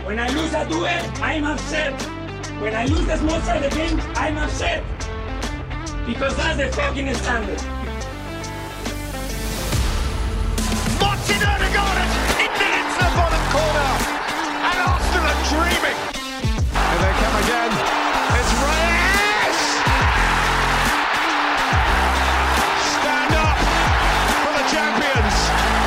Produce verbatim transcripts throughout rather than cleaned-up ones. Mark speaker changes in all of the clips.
Speaker 1: When I lose a duel, I'm upset. When I lose the small side of the game, I'm upset. Because that's the fucking standard.
Speaker 2: Martin Ødegaard has hit it into the bottom corner. And Arsenal are dreaming. And they come again. It's Reyes! Stand up for the champions.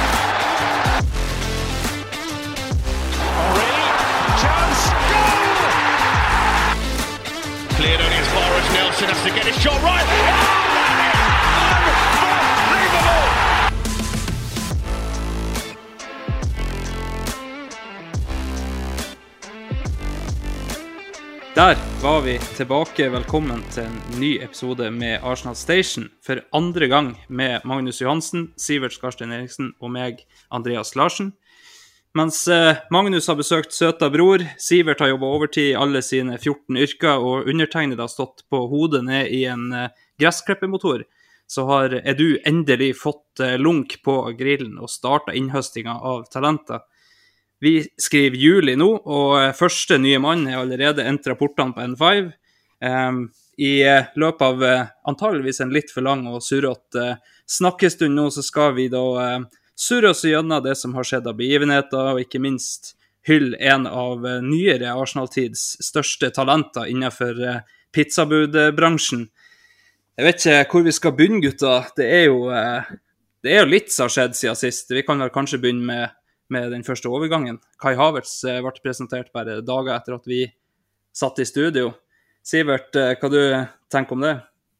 Speaker 2: Henry, chance, goal! Cleared only as far as Nelson has to get his shot right. Oh, that is unbelievable!
Speaker 3: Der var vi tilbake. Velkommen til en ny episode med Arsenal Station. For andre gang med Magnus Johansen, Sivert Skarstein Eriksen og meg, Andreas Larsen. Mens Magnus har besøkt søta bror, Sivert har jobbet overtid i alle sine fjorten yrker, og undertegnet har stått på hodet ned i en gressklippemotor, så har Edu endelig fått lunk på grillen og startet innhøstinga av talenter. Vi skriver juli nå, og første nye mann er allerede entret portene på N fem. Um, I løpet av uh, antageligvis en litt for lang og surret uh, snakkestund nå, så skal vi da uh, surre oss gjennom det som har skjedd av begivenheter, og ikke minst hylle en av uh, nyere Arsenal-tids største talenter innenfor uh, pizzabudbransjen. Jeg vet ikke hvor vi skal begynne, gutta. Det er jo, uh, det er jo litt som har skjedd siden sist. Vi kan vel kanskje begynne med med den første overgangen. Kai Havertz ble presentert bare dager etter at vi satt i studio. Sivert, hva du tenker om det?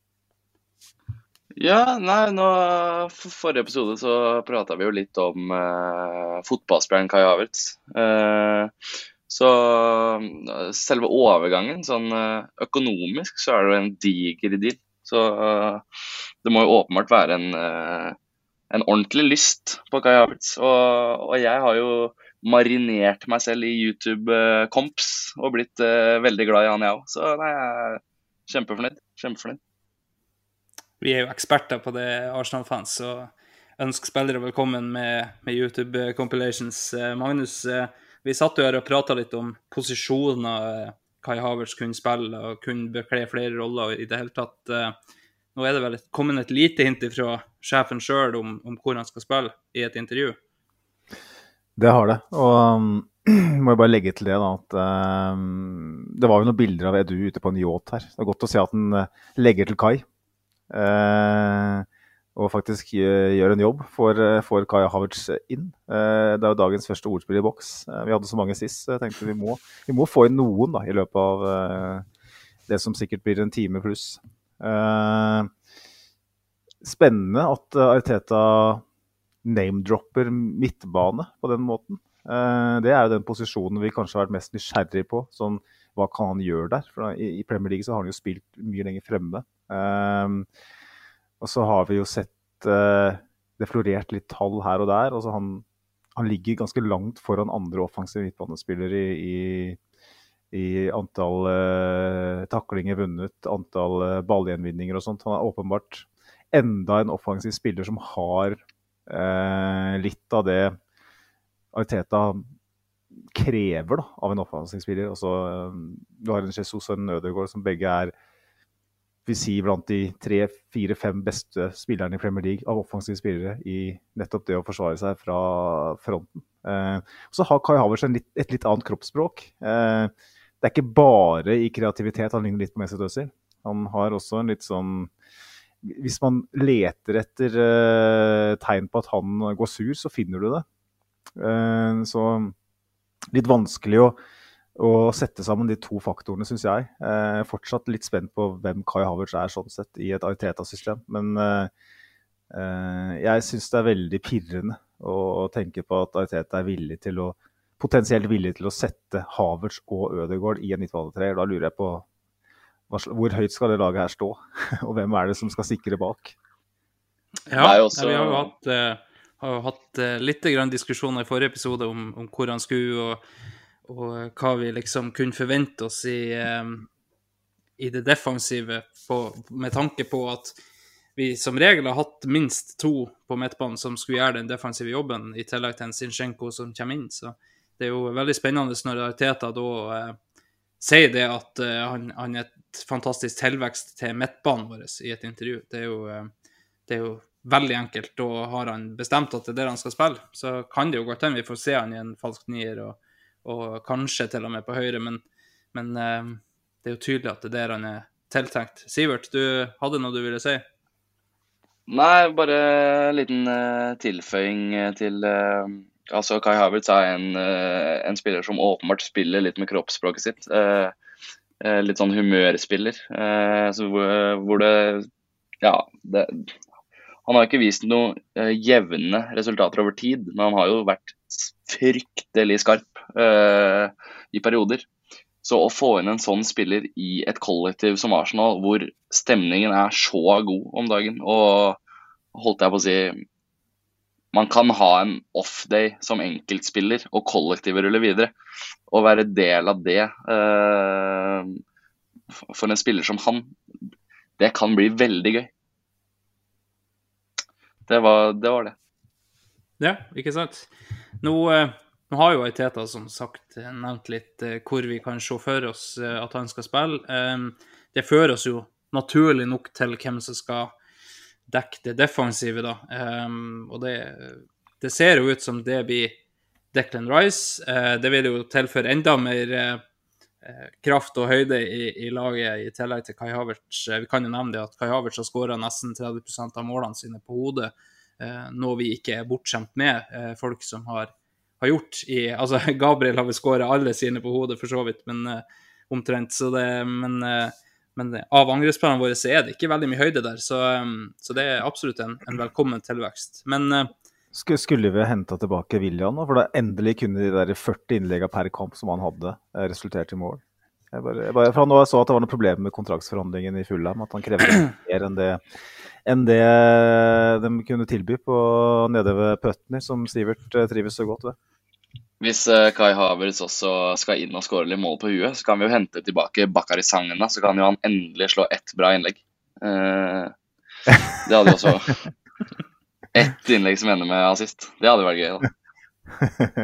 Speaker 4: Ja, nei, nå, for forrige episode så pratet vi jo litt om uh, fotballspilleren Kai Havertz. Uh, så selve overgangen, sånn uh, økonomisk, så er det jo en diger deal. Så uh, det må jo åpenbart være en... Uh, en ordentlig lyst på Kai Havertz, og, og jeg har jo marinert meg selv i YouTube-komps og blitt uh, veldig glad i han jeg også, så nei, jeg er kjempefornøyd, kjempefornøyd.
Speaker 3: Vi er jo eksperter på det, Arsenal-fans, og ønsker spillere velkommen med, med YouTube-compilations. Magnus, vi satt jo her og pratet litt om posisjoner Kai Havertz kunne spille og kunne bekle flere roller i det hele tatt. Nå er det vel kommet et lite hint fra sjefen selv om, om hvor han skal spille i et intervju.
Speaker 5: Det har det, og um, må jeg bare legge til det da, at um, det var jo noen bilder av Edu ute på en yacht her. Det er godt å se at han uh, legger til Kai, uh, og faktisk uh, gjør en jobb for, uh, for Kai Havertz inn. Uh, det er jo dagens første ordspill i boks. Uh, vi hadde så mange sist, så jeg tenkte vi må, vi må få inn noen da, i løpet av uh, det som sikkert blir en time pluss. Uh, spennende at uh, Arteta name-dropper midtbane på den måten. Uh, det er jo den posisjonen vi kanskje har vært mest nysgjerrig på. Sånn, hva kan han gjøre der? For i, i Premier League så har han jo spilt mye lenger fremme. Uh, og så har vi jo sett uh, det florert litt tall her og der. Altså han, han ligger ganske langt foran andre offensive midtbanespillere i, i i antall uh, taklinger vunnet, antall uh, ballgjenvinninger og sånt. Han er åpenbart enda en offensiv spiller som har uh, litt av det Arteta krever da, av en offensiv spiller. Altså, uh, du har en Jesus og en Ødegaard som begge er vi sier blant de tre, fire, fem beste spillerne i Premier League av offensive spillere i nettopp det å forsvare seg fra fronten. Uh, så har Kai Havertz litt, et litt annet kroppsspråk. Uh, Det er ikke bare i kreativitet, han ligner litt på Mesut Özil. Han har også en litt sånn... Hvis man leter etter uh, tegn på at han går sur, så finner du det. Uh, så litt vanskelig å, å sette sammen de to faktorene, synes jeg. Uh, fortsatt litt spent på hvem Kai Havertz er sånn sett i et Arteta-system. Men uh, uh, jeg synes det er veldig pirrende å, å tenke på at Arteta er villig til å potensielt villig til å sette Havertz og Ødegaard i en midtbanetreer. Da lurer jeg på hvor høyt skal det laget her stå, og hvem er det som skal sikre bak?
Speaker 3: Ja, også... vi har jo hatt, uh, har jo hatt uh, litt grann diskusjoner i forrige episode om, om hvor han skulle, og, og hva vi liksom kunne forvente oss i, um, i det defensive, på, med tanke på at vi som regel har hatt minst to på midtbanen som skulle gjøre den defensive jobben, i tillegg til en Zinchenko som kommer inn, så det er jo veldig spennende når Arteta da eh, sier det at eh, han, han er et fantastisk tilvekst til midtbanen vår i et intervju. Det er jo, eh, det er jo veldig enkelt, da har han bestemt at det er det han skal spille. Så kan det jo godt hende vi får se han i en falsk nier, og, og kanskje til og med på høyre, men, men eh, det er jo tydelig at det er der han er tiltenkt. Sivert, du hadde noe du ville si?
Speaker 4: Nei, bare en liten uh, tilføying til uh, altså Kai Havertz er en, uh, en spiller som åpenbart spiller litt med kroppsspråket sitt. Uh, uh, litt sånn humørspiller. Uh, så hvor, hvor det Ja, det, han har ikke vist noen uh, jevne resultater over tid, men han har jo vært fryktelig skarp uh, i perioder. Så å få inn en sånn spiller i et kollektiv som Arsenal, hvor stemningen er så god om dagen, og holdt jeg på å si, man kan ha en off-day som enkeltspiller, og kollektivet ruller videre, og være del av det eh, for en spiller som han, det kan bli veldig gøy. Det var det. Var det.
Speaker 3: Ja, ikke sant? Nå... Eh... Nå har jo Arteta som sagt nevnt litt eh, hvor vi kan se for oss eh, at han skal spille. Um, det fører oss jo naturlig nok til hvem som skal dekke det defensive da. Um, og det, det ser jo ut som det blir Declan Rice. Uh, det vil jo tilføre enda mer uh, kraft og høyde i, i laget i tillegg til Kai Havertz. Uh, vi kan jo nevne det at Kai Havertz har skåret nesten tretti prosent av målene sine på hodet, uh, noe vi ikke er bortskjemt med. Uh, folk som har har gjort i, altså Gabriel har vel skåret alle sine på hodet for så vidt, men uh, omtrent, så det, men, uh, men av angrepsplanene våre så er det ikke veldig mye høyde der, så, um, så det er absolutt en, en velkommen tilvekst. Men uh,
Speaker 5: skulle vi hentet tilbake William nå, for da endelig kunne de der førti innleggene per kamp som han hadde resultert i mål. Jeg bare, jeg bare, fra nå jeg så at det var noen problemer med kontraktsforhandlingen i Fulham, at han krevde mer enn det, enn det de kunne tilby på nede ved Putney, som Sivert trives så godt ved.
Speaker 4: Hvis uh, Kai Havertz også skal inn og skåre litt mål på huet, så kan vi jo hente tilbake Bakary Sagna, så kan jo han endelig slå ett bra innlegg. Uh, det hadde jo også ett innlegg som ender med assist. Det hadde vært gøy da.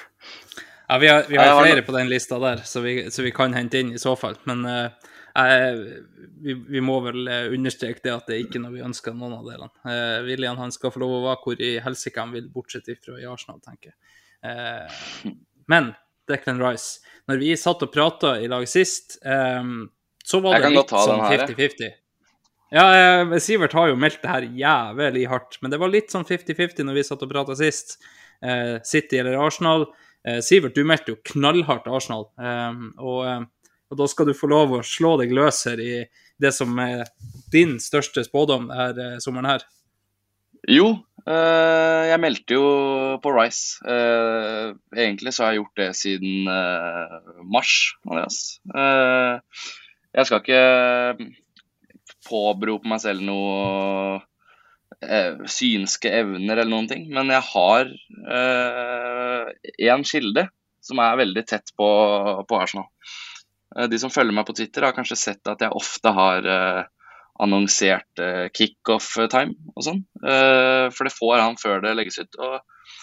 Speaker 3: Ja, vi har, vi har flere på den lista der, så vi, så vi kan hente inn i så fall. Men uh, jeg, vi, vi må vel understreke det at det er ikke noe vi ønsker noen av delene. Uh, William, han skal få lov å være hvor i helsike han vil, bortsett ifra i Arsenal, tenker jeg. Uh, men Declan Rice, når vi satt og pratet i lag sist, um, så var det litt sånn femti femti. Ja, uh, Sivert har jo meldt det her jævlig hardt, men det var litt sånn femti femti når vi satt og pratet sist. Uh, City eller Arsenal. Uh, Sivert, du meldte jo knallhardt Arsenal, um, og, uh, og da skal du få lov å slå deg løs her i det som er din største spådom her uh, sommeren her.
Speaker 4: Jo, uh, jeg meldte jo på Rice. Uh, egentlig så har jeg gjort det siden uh, mars, Andreas. Uh, jeg skal ikke påberope meg selv noe uh, synske evner eller noen ting, men jeg har uh, en kilde som er veldig tett på, på Arsenal. Uh, de som følger meg på Twitter har kanskje sett at jeg ofte har... Uh, annonsert uh, kick-off-time og sånn, uh, for det får han før det legges ut, og,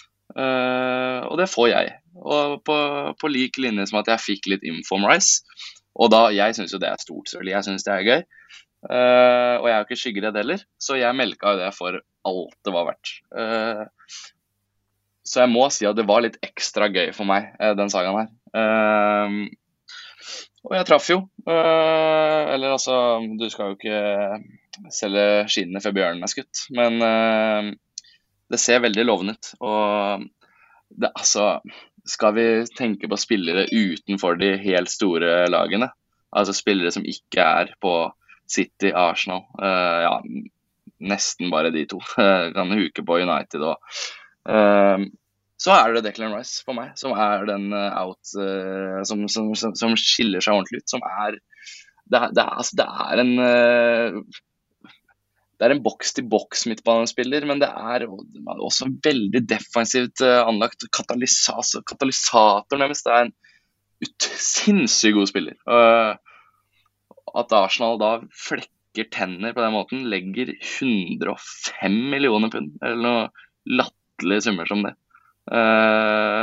Speaker 4: uh, og det får jeg, og på, på lik linje som at jeg fikk litt info om Rice, og da, jeg synes jo det er stort, selvfølgelig, jeg synes det er gøy, uh, og jeg er jo ikke skyggeredd heller, så jeg melket jo det for alt det var verdt. Uh, så jeg må si at det var litt ekstra gøy for meg, uh, den sagaen her. Uh, Og jeg traff jo, uh, eller altså, du skal jo ikke selge skinnene før bjørnen er skutt, men uh, det ser veldig lovende ut, og det, altså, skal vi tenke på spillere utenfor de helt store lagene, altså spillere som ikke er på City, Arsenal, uh, ja, nesten bare de to, uh, kan huke på United og... Uh, så er det Declan Rice for meg, som er den out, uh, som, som, som, som skiller seg ordentlig ut, som er, det er, det er, altså, det er en, uh, det er en boks-til-boks midtbanespiller, men det er også veldig defensivt uh, anlagt katalysator, katalysator nærmest, det er en ut, sinnssykt god spiller. Uh, at Arsenal da flekker tenner på den måten, legger hundre og fem millioner pund, eller noe latterlige summer som det. Uh,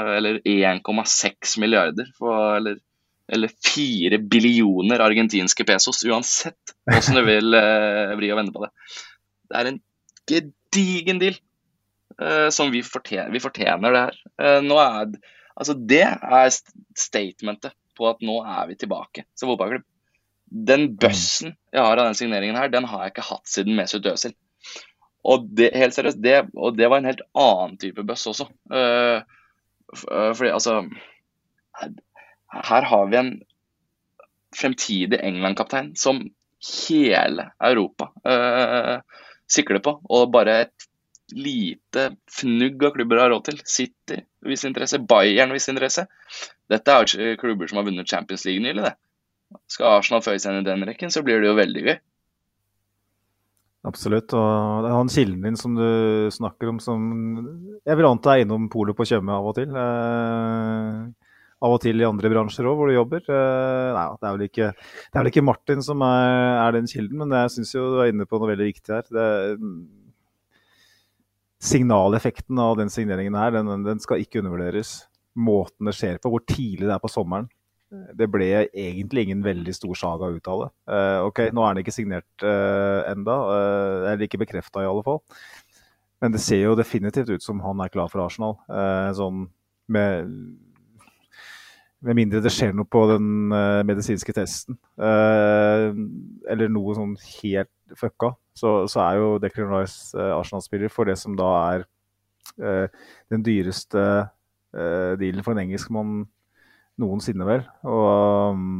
Speaker 4: eller en komma seks milliarder, for, eller, eller fire billioner argentinske pesos, uansett hvordan du vil uh, vri og vende på det. Det er en gedigen deal, uh, som vi fortjener, vi fortjener det her. Uh, nå er, altså det er statementet på at nå er vi tilbake som fotballklubb. Den bøssen jeg har av den signeringen her, den har jeg ikke hatt siden Mesut Özil. Og det, helt seriøst, det, og det var en helt annen type bøss også. Uh, fordi, altså, her, her har vi en fremtidig England-kaptein som hele Europa uh, sikler på, og bare et lite fnugg av klubber har råd til. City, hvis interesse, Bayern, hvis interesse. Dette er jo klubber som har vunnet Champions League nylig, det. Skal Arsenal føye seg inn i den rekken, så blir det jo veldig gøy.
Speaker 5: Absolutt, og det er han kilden din som du snakker om som jeg vil anta er innom Polet på Tjøme av og til. Eh, av og til i andre bransjer også, hvor du jobber. Eh, nei, det er vel ikke, det er vel ikke Martin som er, er den kilden, men jeg synes jo du er inne på noe veldig viktig her. Det, signaleffekten av den signeringen her, den, den skal ikke undervurderes. Måten det skjer på, hvor tidlig det er på sommeren. Det ble egentlig ingen veldig stor saga ut av det. Uh, ok, nå er den ikke signert uh, enda, uh, eller ikke bekreftet i alle fall. Men det ser jo definitivt ut som han er klar for Arsenal. Uh, sånn med, med mindre det skjer noe på den uh, medisinske testen. Uh, eller noe sånn helt fucka. Så, så er jo Declan Rice uh, Arsenal-spiller for det som da er uh, den dyreste uh, dealen for en engelskmann noensinne vel, og um,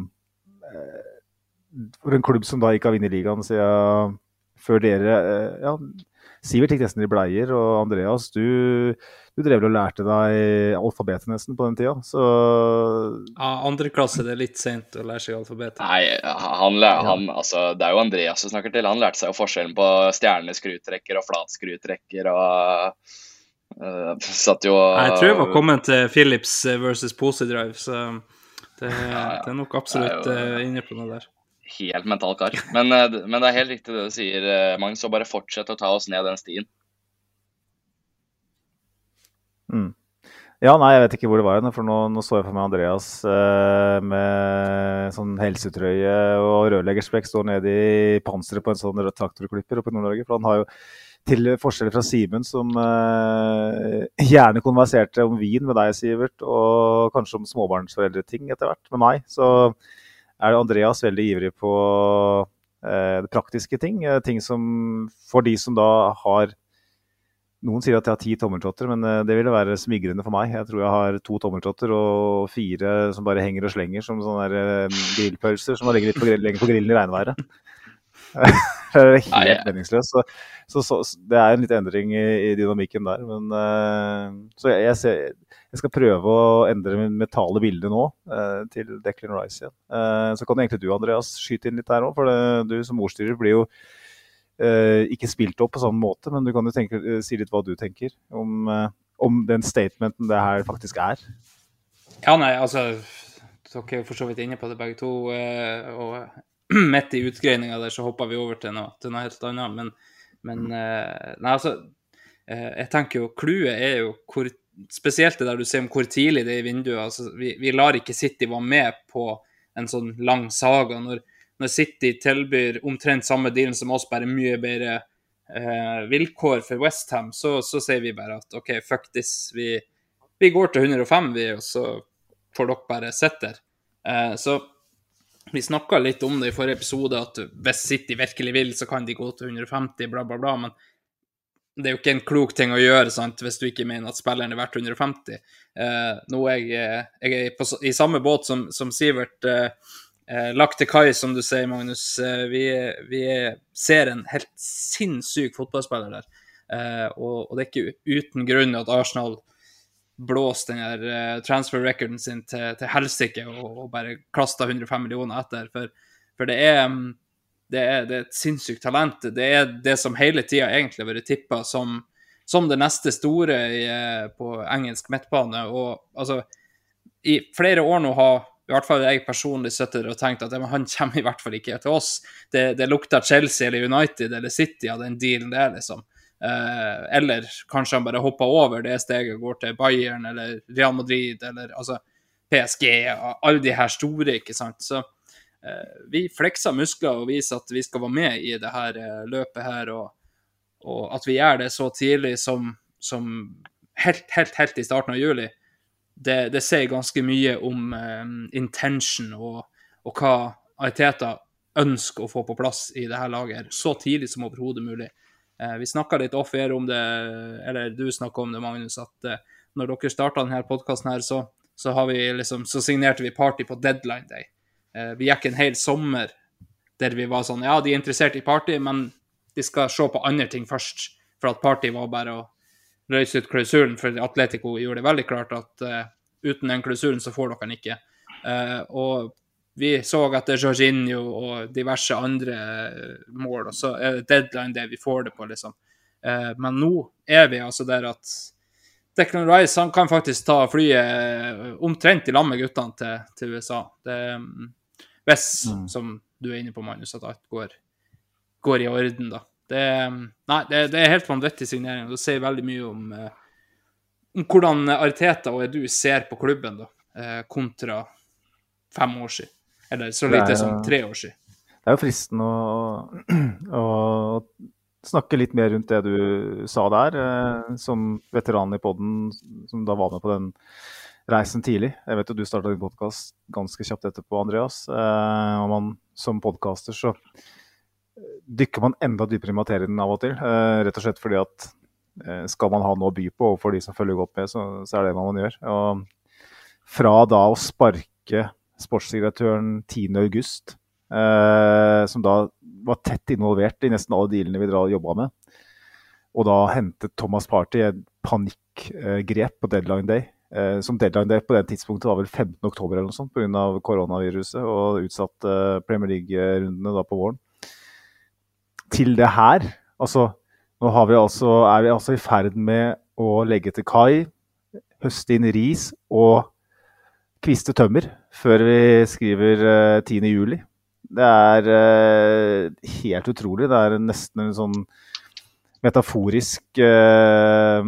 Speaker 5: for en klubb som da ikke har vunnet ligaen siden før dere, ja, Sivert gikk nesten i bleier, og Andreas, du, du drev og lærte deg alfabetet nesten på den tiden, så...
Speaker 3: Ja, andre klasse det er litt sent å lære seg alfabetet.
Speaker 4: Nei, han, han, altså, det er jo Andreas som snakker til, han lærte seg jo forskjellen på stjerneskrutrekker og flatskrutrekker, og... Uh, satt jo uh,
Speaker 3: jeg tror jeg var kommet til Philips versus Posidrive, så det, ja, ja. det er nok absolutt er jo, uh, inne på noe der.
Speaker 4: Helt mental kar. Men, uh, men det er helt riktig det du sier, uh, Magnus, så bare fortsett å ta oss ned den stien.
Speaker 5: Mm. Ja, nei, jeg vet ikke hvor det var, for nå, nå så jeg for meg Andreas uh, med sånn helsetrøye og rørleggerspekk står nede i panseret på en sånn traktorklipper oppe i Nord-Norge, for han har jo til forskjeller fra Simen som uh, gjerne konverserte om vin med deg, Sivert, og kanskje om småbarnsforeldre-ting etter hvert med meg, så er Andreas veldig ivrig på uh, det praktiske ting, uh, ting som for de som da har, noen sier at jeg har ti tommeltotter, men uh, det ville være smigrende for meg. Jeg tror jeg har to tommeltotter og fire som bare henger og slenger som sånne der, uh, grillpølser som har ligget litt på, grill, på grillen i regnværet. Det er helt meningsløst, så, så, så det er en litt endring i, i dynamikken der, men uh, så jeg, jeg, ser, jeg skal prøve å endre min mentale bilde nå uh, til Declan Rice igjen. Uh, så kan egentlig du, Andreas, skyte inn litt her også, for det, du som ordstyrer blir jo uh, ikke spilt opp på samme måte, men du kan jo tenke, uh, si litt hva du tenker om, uh, om den statementen det her faktisk er.
Speaker 3: Ja, nei, altså, dere er for så vidt inne på det begge to, uh, og midt i utgreininga der så hopper vi over til noe, til noe helt annet, men, men uh, nei, altså, uh, jeg tenker jo, clouet er jo hvor, spesielt det der du ser om hvor tidlig det er i vinduet, altså, vi, vi lar ikke City være med på en sånn lang saga, når, når City tilbyr omtrent samme dealen som oss, bare mye bedre uh, vilkår for West Ham, så, så sier vi bare at, ok, fuck this, vi, vi går til hundre og fem, vi, og så får dere bare sitte der. Uh, så vi snakket litt om det i forrige episode, at hvis City virkelig vil, så kan de gå til hundre og femti, bla bla bla, men det er jo ikke en klok ting å gjøre, sant, hvis du ikke mener at spilleren er verdt hundre og femti. Eh, nå er jeg, jeg er på, i samme båt som, som Sivert, eh, lagt til kai, som du sier, Magnus. Eh, vi, vi ser en helt sinnssyk fotballspiller der, eh, og, og det er ikke uten grunn at Arsenal blåst den her uh, transfer-recorden sin til, til helsike og, og bare kastet hundre og fem millioner etter, for, for det, er, det, er, det er et sinnssykt talent. Det er det som hele tiden egentlig har vært tippet som, som det neste store i, på engelsk midtbane, og altså, i flere år nå har i hvert fall jeg personlig sittet og tenkt at ja, han kommer i hvert fall ikke til oss. Det, det lukter Chelsea eller United eller City av den dealen der, liksom. Eh, eller kanskje han bare hopper over det steget og går til Bayern eller Real Madrid eller altså P S G og alle de her store, ikke sant? Så eh, vi flekser muskler og viser at vi skal være med i det her eh, løpet her, og, og at vi gjør det så tidlig som, som helt, helt, helt i starten av juli. Det, det sier ganske mye om eh, intention og, og hva Arteta ønsker å få på plass i det her laget her, så tidlig som overhodet mulig. Eh, vi snakket litt off-air om det, eller du snakket om det, Magnus, at eh, når dere startet denne podcasten her, så, så, har vi liksom, så signerte vi party på deadline day. Eh, vi gikk en hel sommer der vi var sånn, ja, de er interessert i party, men de skal se på andre ting først, for at party var bare å løse ut klausulen, for Atletico gjorde det veldig klart at uh, uten den klausulen så får dere den ikke. Uh, og vi så etter Jorginho og diverse andre mål, og så er det deadline det vi får det på, liksom. Uh, men nå er vi altså der at Declan Rice, han kan faktisk ta flyet omtrent i lag med guttene til, til U S A. Det er um, hvis, mm. som du er inne på, Magnus, at alt går, går i orden, da. Det, nei, det, det er helt vanvittig signering. Det sier veldig mye om, uh, om hvordan Arteta og Edu ser på klubben, da, uh, kontra fem år siden. Eller så lite er, som tre år siden.
Speaker 5: Det er jo fristende å, å snakke litt mer rundt det du sa der, uh, som veteran i podden, som da var med på den reisen tidlig. Jeg vet jo du startet din podcast ganske kjapt etterpå, Andreas. Uh, og man som podcaster så dykker man enda dypere i materien av og til, uh, rett og slett fordi at uh, skal man ha noe å by på, og for de som følger godt med, så, så er det hva man gjør. Og fra da å sparke sportsdirektøren tiende august, uh, som da var tett involvert i nesten alle dealene vi jobbet med, og da hentet Thomas Partey et panikkgrep uh, på deadline day, uh, som deadline day på det tidspunktet var vel femtende oktober eller noe sånt, på grunn av koronaviruset, og utsatt uh, Premier League-rundene da på våren. Til det her, altså, nå har vi altså, er vi altså i ferd med å legge til kai, høste inn ris og kviste tømmer før vi skriver uh, tiende juli. Det er uh, helt utrolig, det er nesten en sånn metaforisk uh,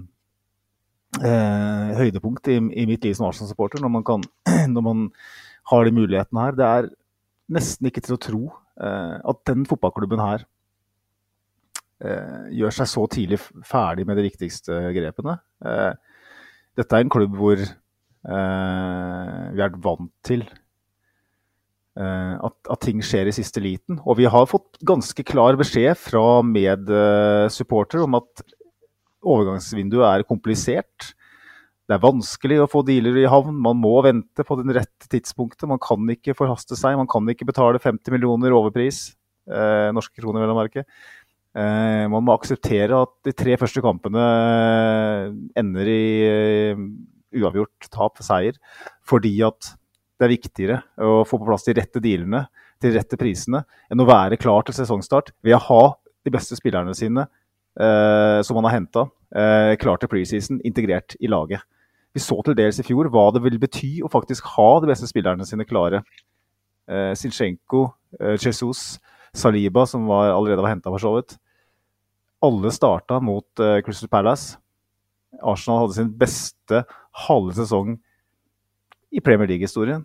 Speaker 5: uh, høydepunkt i, i mitt liv som Arsenal-supporter, når man, kan, når man har de mulighetene her. Det er nesten ikke til å tro uh, at den fotballklubben her Uh, gjør seg så tidlig ferdig med de viktigste grepene. Uh, dette er en klubb hvor uh, vi er vant til uh, at, at ting skjer i siste liten. Og vi har fått ganske klar beskjed fra medsupporter om at overgangsvinduet er komplisert. Det er vanskelig å få dealer i havn. Man må vente på den rette tidspunktet. Man kan ikke forhaste seg. Man kan ikke betale femti millioner overpris. Uh, norske kroner, vel å merke. Uh, man må akseptere at de tre første kampene ender i uh, uavgjort tap for seier, fordi at det er viktigere å få på plass de rette dealene til de rette prisene enn å være klar til sesongstart ved å ha de beste spillerne sine uh, som man har hentet uh, klar til preseason, integrert i laget. Vi så til dels i fjor hva det vil bety å faktisk ha de beste spillerne sine klare. Uh, Zinchenko, uh, Jesus, Saliba, som var, allerede var hentet for så vidt. Alle startet mot uh, Crystal Palace. Arsenal hadde sin beste halve sesong i Premier League-historien.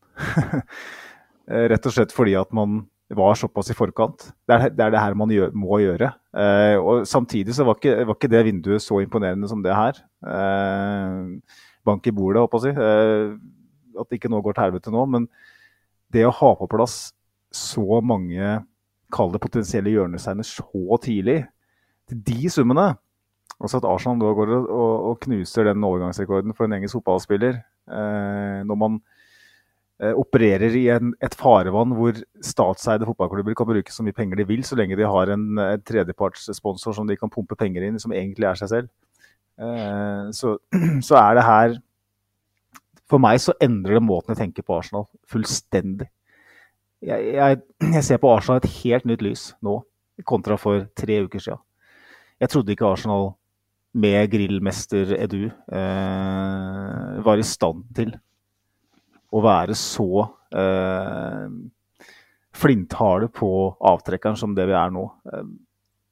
Speaker 5: Rett og slett fordi at man var såpass i forkant. Det er det, er det her man gjør, må gjøre. Uh, og samtidig så var ikke, var ikke det vinduet så imponerende som det her. Uh, bank i bordet, håper jeg å si. Uh, at ikke noe går til helvete nå, men det å ha på plass så mange kalde potensielle hjørnesteiner så tidlig, til de summene, altså at Arsenal da går og, og knuser den overgangsrekorden for en engelsk fotballspiller, eh, når man eh, opererer i en, et farevann hvor statseide fotballklubber kan bruke så mye penger de vil, så lenge de har en, en tredjepartssponsor som de kan pumpe penger inn, som egentlig er seg selv. Eh, så, så er det her, for meg så endrer det måten jeg tenker på Arsenal fullstendig. Jeg, jeg, jeg ser på Arsenal et helt nytt lys nå, kontra for tre uker siden. Jeg trodde ikke Arsenal med grillmester Edu eh, var i stand til å være så eh, flintharde på avtrekkeren som det vi er nå. Eh,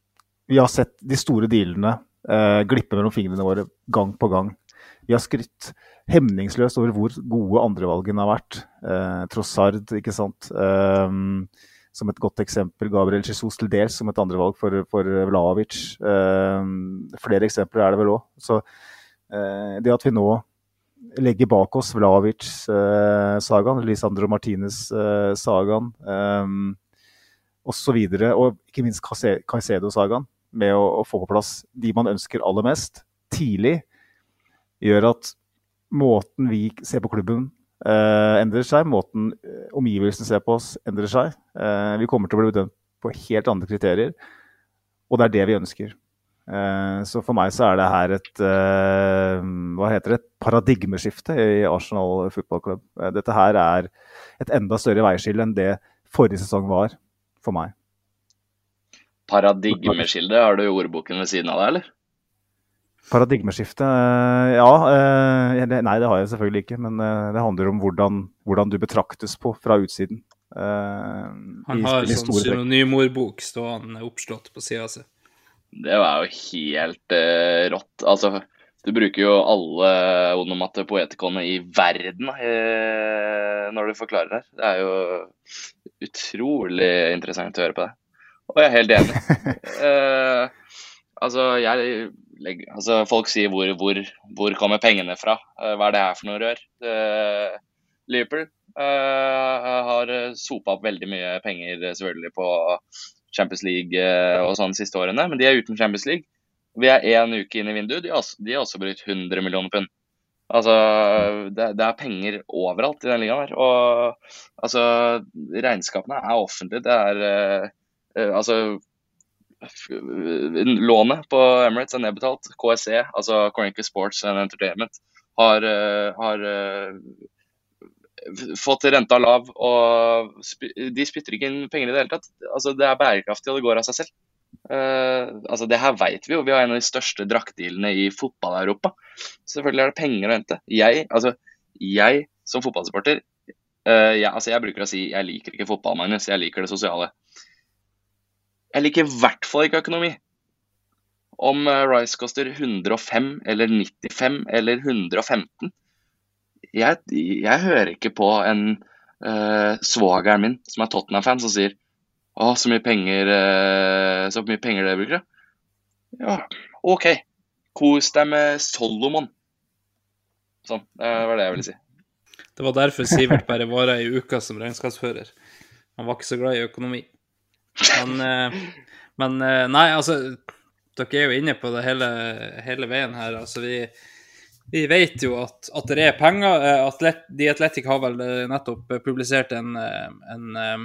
Speaker 5: vi har sett de store dealene eh, glippe mellom fingrene våre gang på gang. Vi har skrytt hemningsløst over hvor gode andrevalgene har vært. Eh, Trossard, ikke sant? Eh, som et godt eksempel. Gabriel Jesus til dels som et andrevalg for, for Vlahovic. Eh, flere eksempler er det vel også. Så eh, det at vi nå legger bak oss Vlahovic-sagaen, eh, Lisandro Martinez-sagaen, eh, og så videre, og ikke minst Caicedo-sagaen, med å, å få på plass de man ønsker aller mest, tidlig, gjør at måten vi ser på klubben eh, endrer seg, måten omgivelsen ser på oss endrer seg. Eh, vi kommer til å bli bedømt på helt andre kriterier, og det er det vi ønsker. Eh, så for meg så er det her et, eh, hva heter det, et paradigmeskifte i Arsenal fotballklubb. Eh, dette her er et enda større veiskille enn det forrige sesong var for meg.
Speaker 4: Paradigmeskilde, har du ordboken ved siden av deg, eller?
Speaker 5: Paradigmeskifte, ja, eh, nei det har jeg selvfølgelig ikke, men eh, det handler om hvordan, hvordan du betraktes på fra utsiden. Eh,
Speaker 3: Han har sånn synonymordbok stående oppslått på siden av seg.
Speaker 4: Det var jo helt eh, rått. Altså, du bruker jo alle onomatopoetikone i verden eh, når du forklarer det. Det er jo utrolig interessant å høre på det. Og jeg er helt enig. eh, altså, jeg, legger, altså, folk sier hvor, hvor, hvor kommer pengene fra? Eh, hva er det her for noe rør? Eh, Liverpool eh, har sopet opp veldig mye penger selvfølgelig på Champions League og sånn siste årene, men de er uten Champions League. Vi er en uke inn i vinduet, de har også, de har også brukt hundre millioner pund. Altså, det, det er penger overalt i den ligaen her, og altså, regnskapene er offentlige, det er, eh, altså, lånet på Emirates er nedbetalt, K S E, altså Chronicle Sports and Entertainment, har, har fått renta lav, og de spytter ikke inn penger i det hele tatt. Altså, det er bærekraftig, og det går av seg selv. Uh, altså, det her vet vi jo. Vi har en av de største draktdealene i fotball-Europa. Selvfølgelig er det penger å hente. Jeg, altså, jeg som fotballsupporter, uh, jeg, altså, jeg bruker å si, jeg liker ikke fotball, Magnus, jeg liker det sosiale. Jeg liker i hvert fall ikke økonomi. Om uh, Rice koster hundre og fem, eller nittifem, eller hundre og femten, Jeg, jeg hører ikke på en uh, svageren min som er Tottenham-fan som sier å, så mye penger uh, så mye penger det bruker. Ja, ok. Kos deg med Solomon. Sånn, det var det jeg ville si.
Speaker 3: Det var derfor Sivert bare var i uka som regnskapsfører. Han var ikke så glad i økonomi. Men, uh, men uh, nei, altså, dere er jo inne på det hele, hele veien her. Altså, vi Vi vet jo at, at det er penger. Atlet, The Athletic har vel nettopp publisert en, en,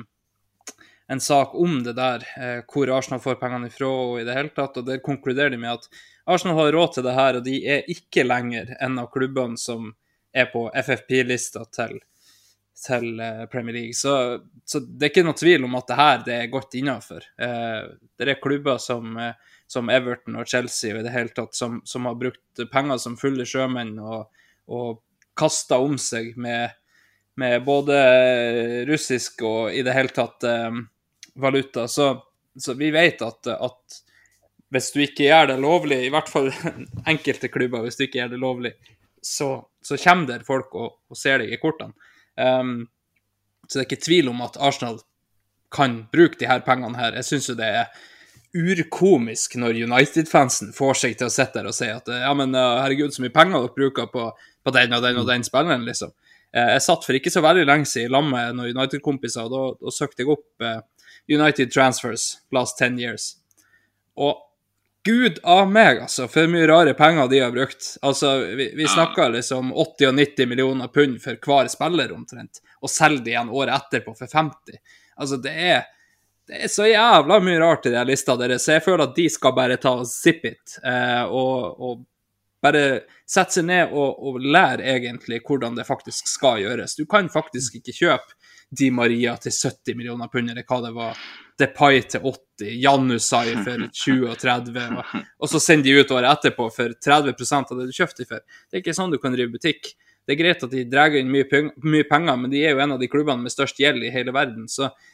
Speaker 3: en sak om det der, hvor Arsenal får pengene ifra og i det hele tatt, og der konkluderer de med at Arsenal har råd til det her, og de er ikke lenger en av klubbene som er på F F P-lista til, til Premier League. Så, så det er ikke noe tvil om at det her det er godt innenfor. Det er klubber som... som Everton og Chelsea og i det hele tatt, som, som har brukt penger som fulle sjømenn og, og kastet om seg med, med både russisk og i det hele tatt um, valuta. Så, så vi vet at, at hvis du ikke gjør det lovlig, i hvert fall enkelte klubber, hvis du ikke gjør det lovlig, så, så kommer der folk og, og ser deg i kortene. Um, så det er ikke tvil om at Arsenal kan bruke de her pengene her. Jeg synes jo det er urkomisk når United-fansen får seg til å sitte der og si at ja, men herregud, så mye penger dere bruker på, på den og den og den spilleren, liksom. Jeg satt for ikke så veldig lenge siden i lag med noen United-kompiser, og da, da søkte jeg opp uh, United Transfers last ten years. Og gud av meg, altså, for mye rare penger de har brukt. Altså, vi, vi snakker liksom åtti og nitti millioner pund for hver spiller omtrent, og selger de igjen året etterpå for femti. Altså, det er Det er så jævla mye rart i den lista deres, så jeg føler at de skal bare ta og zip it, eh, og, og bare sette seg ned og, og lære egentlig hvordan det faktisk skal gjøres. Du kan faktisk ikke kjøpe Di Maria til sytti millioner pund, eller hva det var, Depay til åtti, Janusai for tjue og tretti, og, og så sender de ut året etterpå for tretti prosent av det du kjøpte for. Det er ikke sånn du kan drive butikk. Det er greit at de drar inn mye, mye penger, men de er jo en av de klubbene med størst gjeld i hele verden, så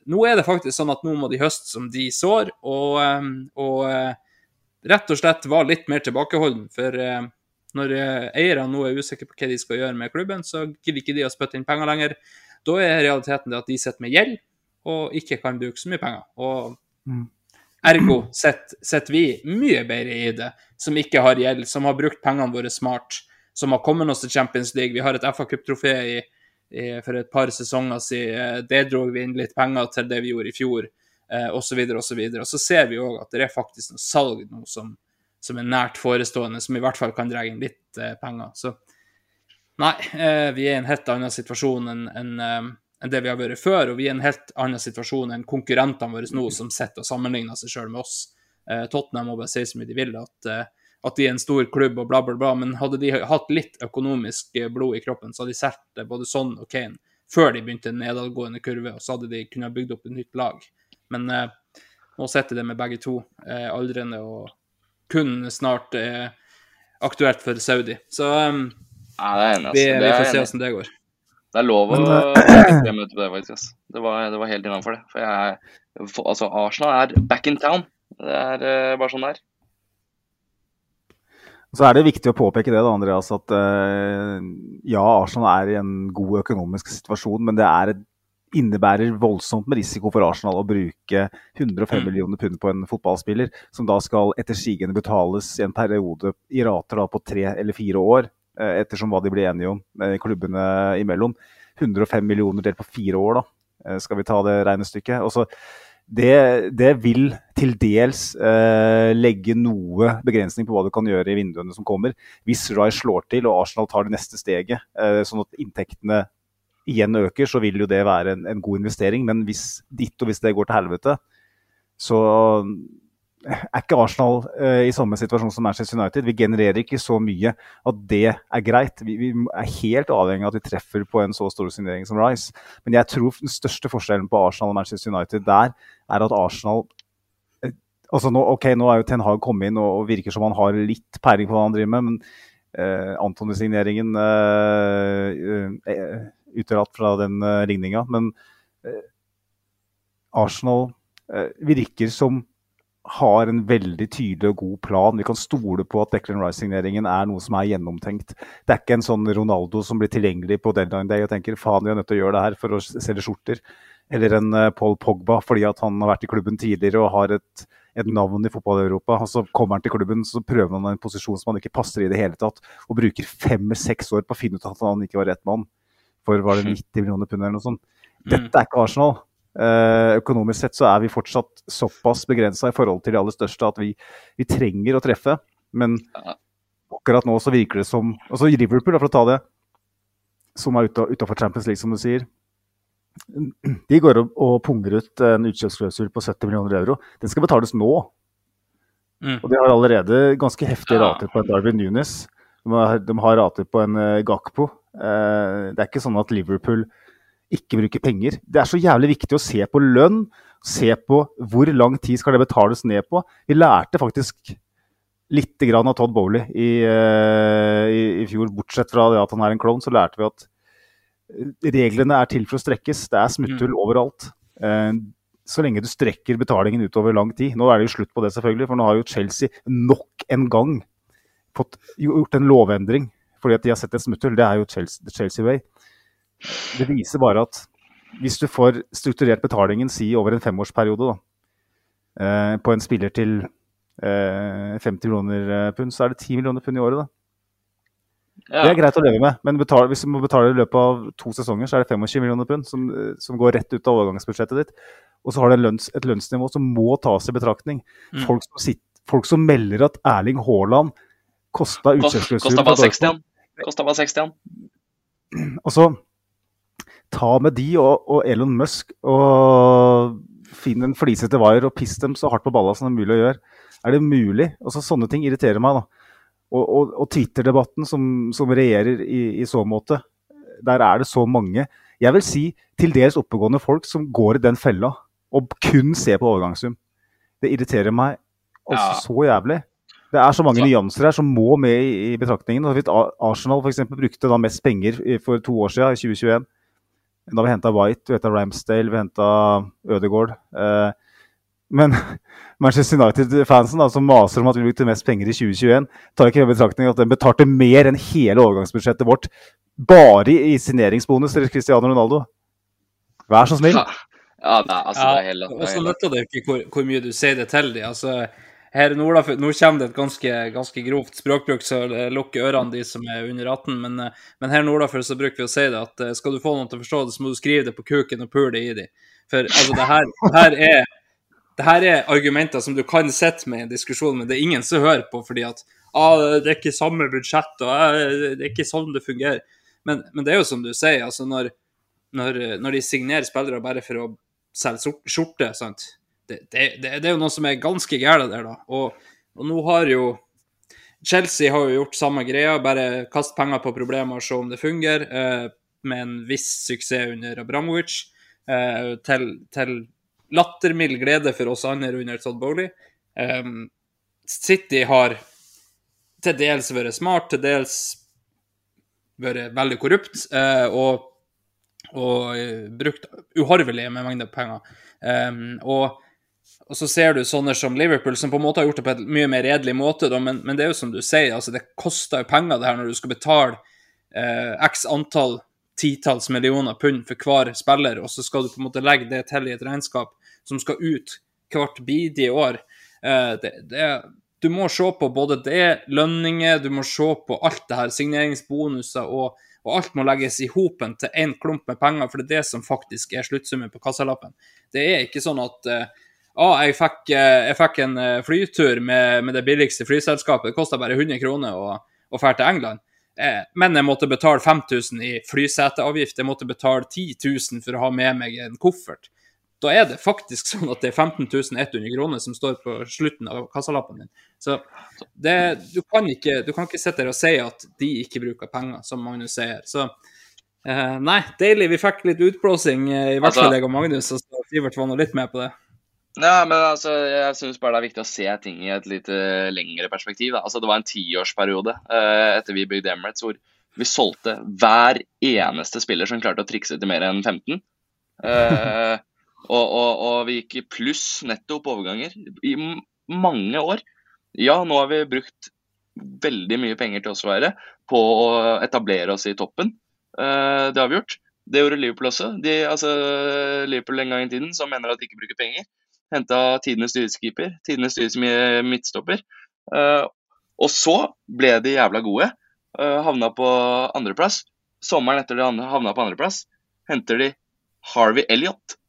Speaker 3: nå er det faktisk sånn at nå må de høste som de sår, og, um, og uh, rett og slett var litt mer tilbakeholden, for uh, når uh, eierne nå er usikre på hva de skal gjøre med klubben, så gidder ikke de å spytte inn penger lenger. Da er realiteten det at de sitter med gjeld, og ikke kan bruke så mye penger. Og mm. ergo setter vi mye bedre i det, som ikke har gjeld, som har brukt pengene våre smart, som har kommet oss til Champions League. Vi har et F A Cup-trofé i, i, for et par sesonger siden. Det dro vi inn litt penger til det vi gjorde i fjor, eh, og så videre, og så videre. Og så ser vi også at det er faktisk noe salg nå som, som er nært forestående, som i hvert fall kan dra inn litt eh, penger. Så nei, eh, vi er i en helt annen situasjon enn, enn, eh, enn det vi har vært før, og vi er i en helt annen situasjon enn konkurrentene våre nå, som sitter og sammenligner seg selv med oss. Eh, Tottenham må bare si så mye de vil, at eh, at de er en stor klubb og bla bla bla, men hadde de hatt litt økonomisk blod i kroppen, så hadde de sett både Son og Kane før de begynte en nedadgående kurve, og så hadde de kunnet bygge opp et nytt lag. Men eh, nå sitter det med begge to eh, aldrende, og kun snart eh, aktuelt for Saudi. Så um,
Speaker 4: ja, det er enig,
Speaker 3: vi,
Speaker 4: det
Speaker 3: vi
Speaker 4: er
Speaker 3: får se
Speaker 4: enig.
Speaker 3: hvordan det går.
Speaker 4: Det er lov å fremme ut på det, faktisk. Ass. Det var, det var helt innenfor det. For jeg, for, altså, Arsenal er back in town. Det er uh, bare sånn der.
Speaker 5: Så er det viktig å påpeke det da, Andreas, at uh, ja, Arsenal er i en god økonomisk situasjon, men det er et, innebærer voldsomt med risiko for Arsenal å bruke hundre og fem mm. millioner pund på en fotballspiller, som da skal etter sigende betales i en periode i rater da, på tre eller fire år, uh, ettersom hva de blir enige om uh, klubbene imellom. hundre og fem millioner delt på fire år da, uh, skal vi ta det regnestykket. Og så Det, det vil til dels eh, legge noe begrensning på hva du kan gjøre i vinduene som kommer. Hvis Rice slår til og Arsenal tar det neste steget, eh, sånn at inntektene igjen øker, så vil jo det være en, en god investering. Men hvis ditt og hvis det går til helvete, så er ikke Arsenal eh, i samme situasjon som Manchester United. Vi genererer ikke så mye at det er greit. Vi, vi er helt avhengig av at vi treffer på en så stor signering som Rice. Men jeg tror den største forskjellen på Arsenal og Manchester United der er at Arsenal eh, altså nå, ok, nå er jo Ten Hag kommet inn og, og virker som han har litt peiling på hva han driver med, men eh, Antony-signeringen eh, eh, utelatt fra den eh, ligningen, men eh, Arsenal eh, virker som har en veldig tydelig og god plan. Vi kan stole på at Declan Rice-signeringen er noe som er gjennomtenkt. Det er ikke en sånn Ronaldo som blir tilgjengelig på deadline day og tenker, faen, vi er nødt til å gjøre det her for å selge skjorter. Eller en uh, Paul Pogba, fordi at han har vært i klubben tidligere og har et, et navn i fotball-Europa. Og så kommer han til klubben, så prøver han en posisjon som han ikke passer i det hele tatt, og bruker fem-seks år på å finne ut at han ikke var rett mann. For var det nitti millioner pund eller noe sånt. Dette er ikke Arsenal. Uh, økonomisk sett så er vi fortsatt såpass begrenset i forhold til de aller største at vi, vi trenger å treffe, men akkurat nå så virker det som, og så Liverpool, for å ta det, som er utenfor Champions League, som du sier, de går og, og punger ut en utkjøpsklausul på sytti millioner euro. Den skal betales nå, mm. og de har allerede ganske heftige rater på en Darwin Núñez. De har, de har rater på en uh, Gakpo. Uh, det er ikke sånn at Liverpool ikke bruke penger. Det er så jævlig viktig å se på lønn, se på hvor lang tid skal det betales ned på. Vi lærte faktisk litt grann av Todd Bowley i, uh, i, i fjor, bortsett fra det at han er en klon, så lærte vi at reglene er til for å strekkes. Det er smutthull mm. overalt. Uh, så lenge du strekker betalingen utover lang tid. Nå er det jo slutt på det selvfølgelig, for nå har jo Chelsea nok en gang fått gjort en lovendring, fordi at de har sett et smutthull. Det er jo Chelsea, Chelsea way. Det viser bare at hvis du får strukturert betalingen, si over en femårsperiode da, eh, på en spiller til eh, femti millioner pund, så er det ti millioner pund i året da. Ja. Det er greit å leve med, men betal, hvis du må betale i løpet av to sesonger, så er det tjuefem millioner pund som, som går rett ut av overgangsbudsjettet ditt. Og så har det lønns, et lønnsnivå som må tas i betraktning. Mm. Folk, som sitter, folk som melder at Erling Haaland kostet utkjøpsklausul.
Speaker 4: Kostet bare seksti. Kostet bare seksti.
Speaker 5: Og så ta med de og, og Elon Musk og finne en flisete vaier og piss dem så hardt på balla som det er mulig å gjøre. Er det mulig? Og så sånne ting irriterer meg da. Og, og, og Twitter-debatten som, som regjerer i, i så måte, der er det så mange, jeg vil si til dels oppegående folk som går i den fella og kun ser på overgangssum. Det irriterer meg også ja. så jævlig. Det er så mange så. nyanser her som må med i, i betraktningen. Arsenal for eksempel brukte da mest penger for to år siden, i tjue tjueen. Da vi hentet White, vi hentet Ramsdale, vi hentet Ødegaard. Eh, men Manchester United-fansen da, som maser om at vi brukte mest penger i tjue tjueen, tar ikke i betraktning at den betalte mer enn hele overgangsbudsjettet vårt bare i signeringsbonus til Cristiano Ronaldo. Vær så snill.
Speaker 4: Ja, ja det, er, altså,
Speaker 3: ja,
Speaker 4: det er helt...
Speaker 3: Og så nytter det ikke hvor, hvor mye du sier det til de. Altså, her i Nord, nå kommer det et ganske, ganske grovt språkbruk, så lukker ørene de som er under atten, men, men her i Nordafør så bruker vi å si det, at skal du få noen til å forstå det, så må du skrive det på kuken og pule det i de. For altså, det her, det her er det her er argumenter som du kan sette med i en diskusjon, men det er ingen som hører på, fordi at ah, det er ikke samme budsjett, og ah, det er ikke sånn det fungerer. Men, men det er jo som du sier, altså når, når, når de signerer spillere bare for å selge skjorte, sant? Det, det, det, det er jo noe som er ganske gærent der da, og, og nå har jo Chelsea har jo gjort samme greia, bare kast penger på problemer og se om det fungerer, eh, med en viss suksess under Abramovic, eh, til, til lattermild glede for oss andre under Todd Bowley. Um, City har til dels vært smart, til dels vært veldig korrupt, uh, og, og uh, brukt uhorvelige med mengder penger. Um, og, og så ser du sånne som Liverpool, som på en måte har gjort det på en mye mer redelig måte, da, men, men det er jo som du sier, altså, det koster jo penger det her når du skal betale uh, x antall titalls millioner pund for hver spiller, og så skal du på en måte legge det til i et regnskap som skal ut hvert bidige år. Eh, det, det, du må se på både det, lønninger, du må se på alt det her, signeringsbonuser, og, og alt må legges i hopen til en klump med penger, for det er det som faktisk er sluttsummen på kassalappen. Det er ikke sånn at eh, ah, jeg, fikk, eh, jeg fikk en flytur med, med det billigste flyselskapet, det kostet bare hundre kroner å, å fære til England. Men jeg måtte betale fem tusen i flyseteavgift, jeg måtte betale ti tusen for å ha med meg en koffert. Da er det faktisk sånn at det er femten tusen hundre kroner som står på slutten av kassalappen din. Så det, du, kan ikke, du kan ikke sitte der og si at de ikke bruker penger, som Magnus sier. Så eh, nei, deilig, vi fikk litt utblåsing, i hvert fall jeg og Magnus, og så Sivert var nå litt med på det.
Speaker 4: Ja, men altså, jeg synes bare det er viktig å se ting i et litt uh, lengre perspektiv. Da. Altså, det var en tiårsperiode uh, etter vi bygde Emirates, hvor vi solgte hver eneste spiller som klarte å trikse til mer enn femten. Uh, og, og, og vi gikk i pluss netto på overganger i mange år. Ja, nå har vi brukt veldig mye penger til oss å være på å etablere oss i toppen. Uh, det har vi gjort. Det gjorde Liverpool også. De, altså, Liverpool en gang i tiden som mener at de ikke bruker penger. Hentet tidenes styreskeeper, tidenes styres midtstopper. Uh, og så ble de jævla gode. Uh, havna på andreplass. Sommeren etter de havna på andreplass, henter de Harvey Elliott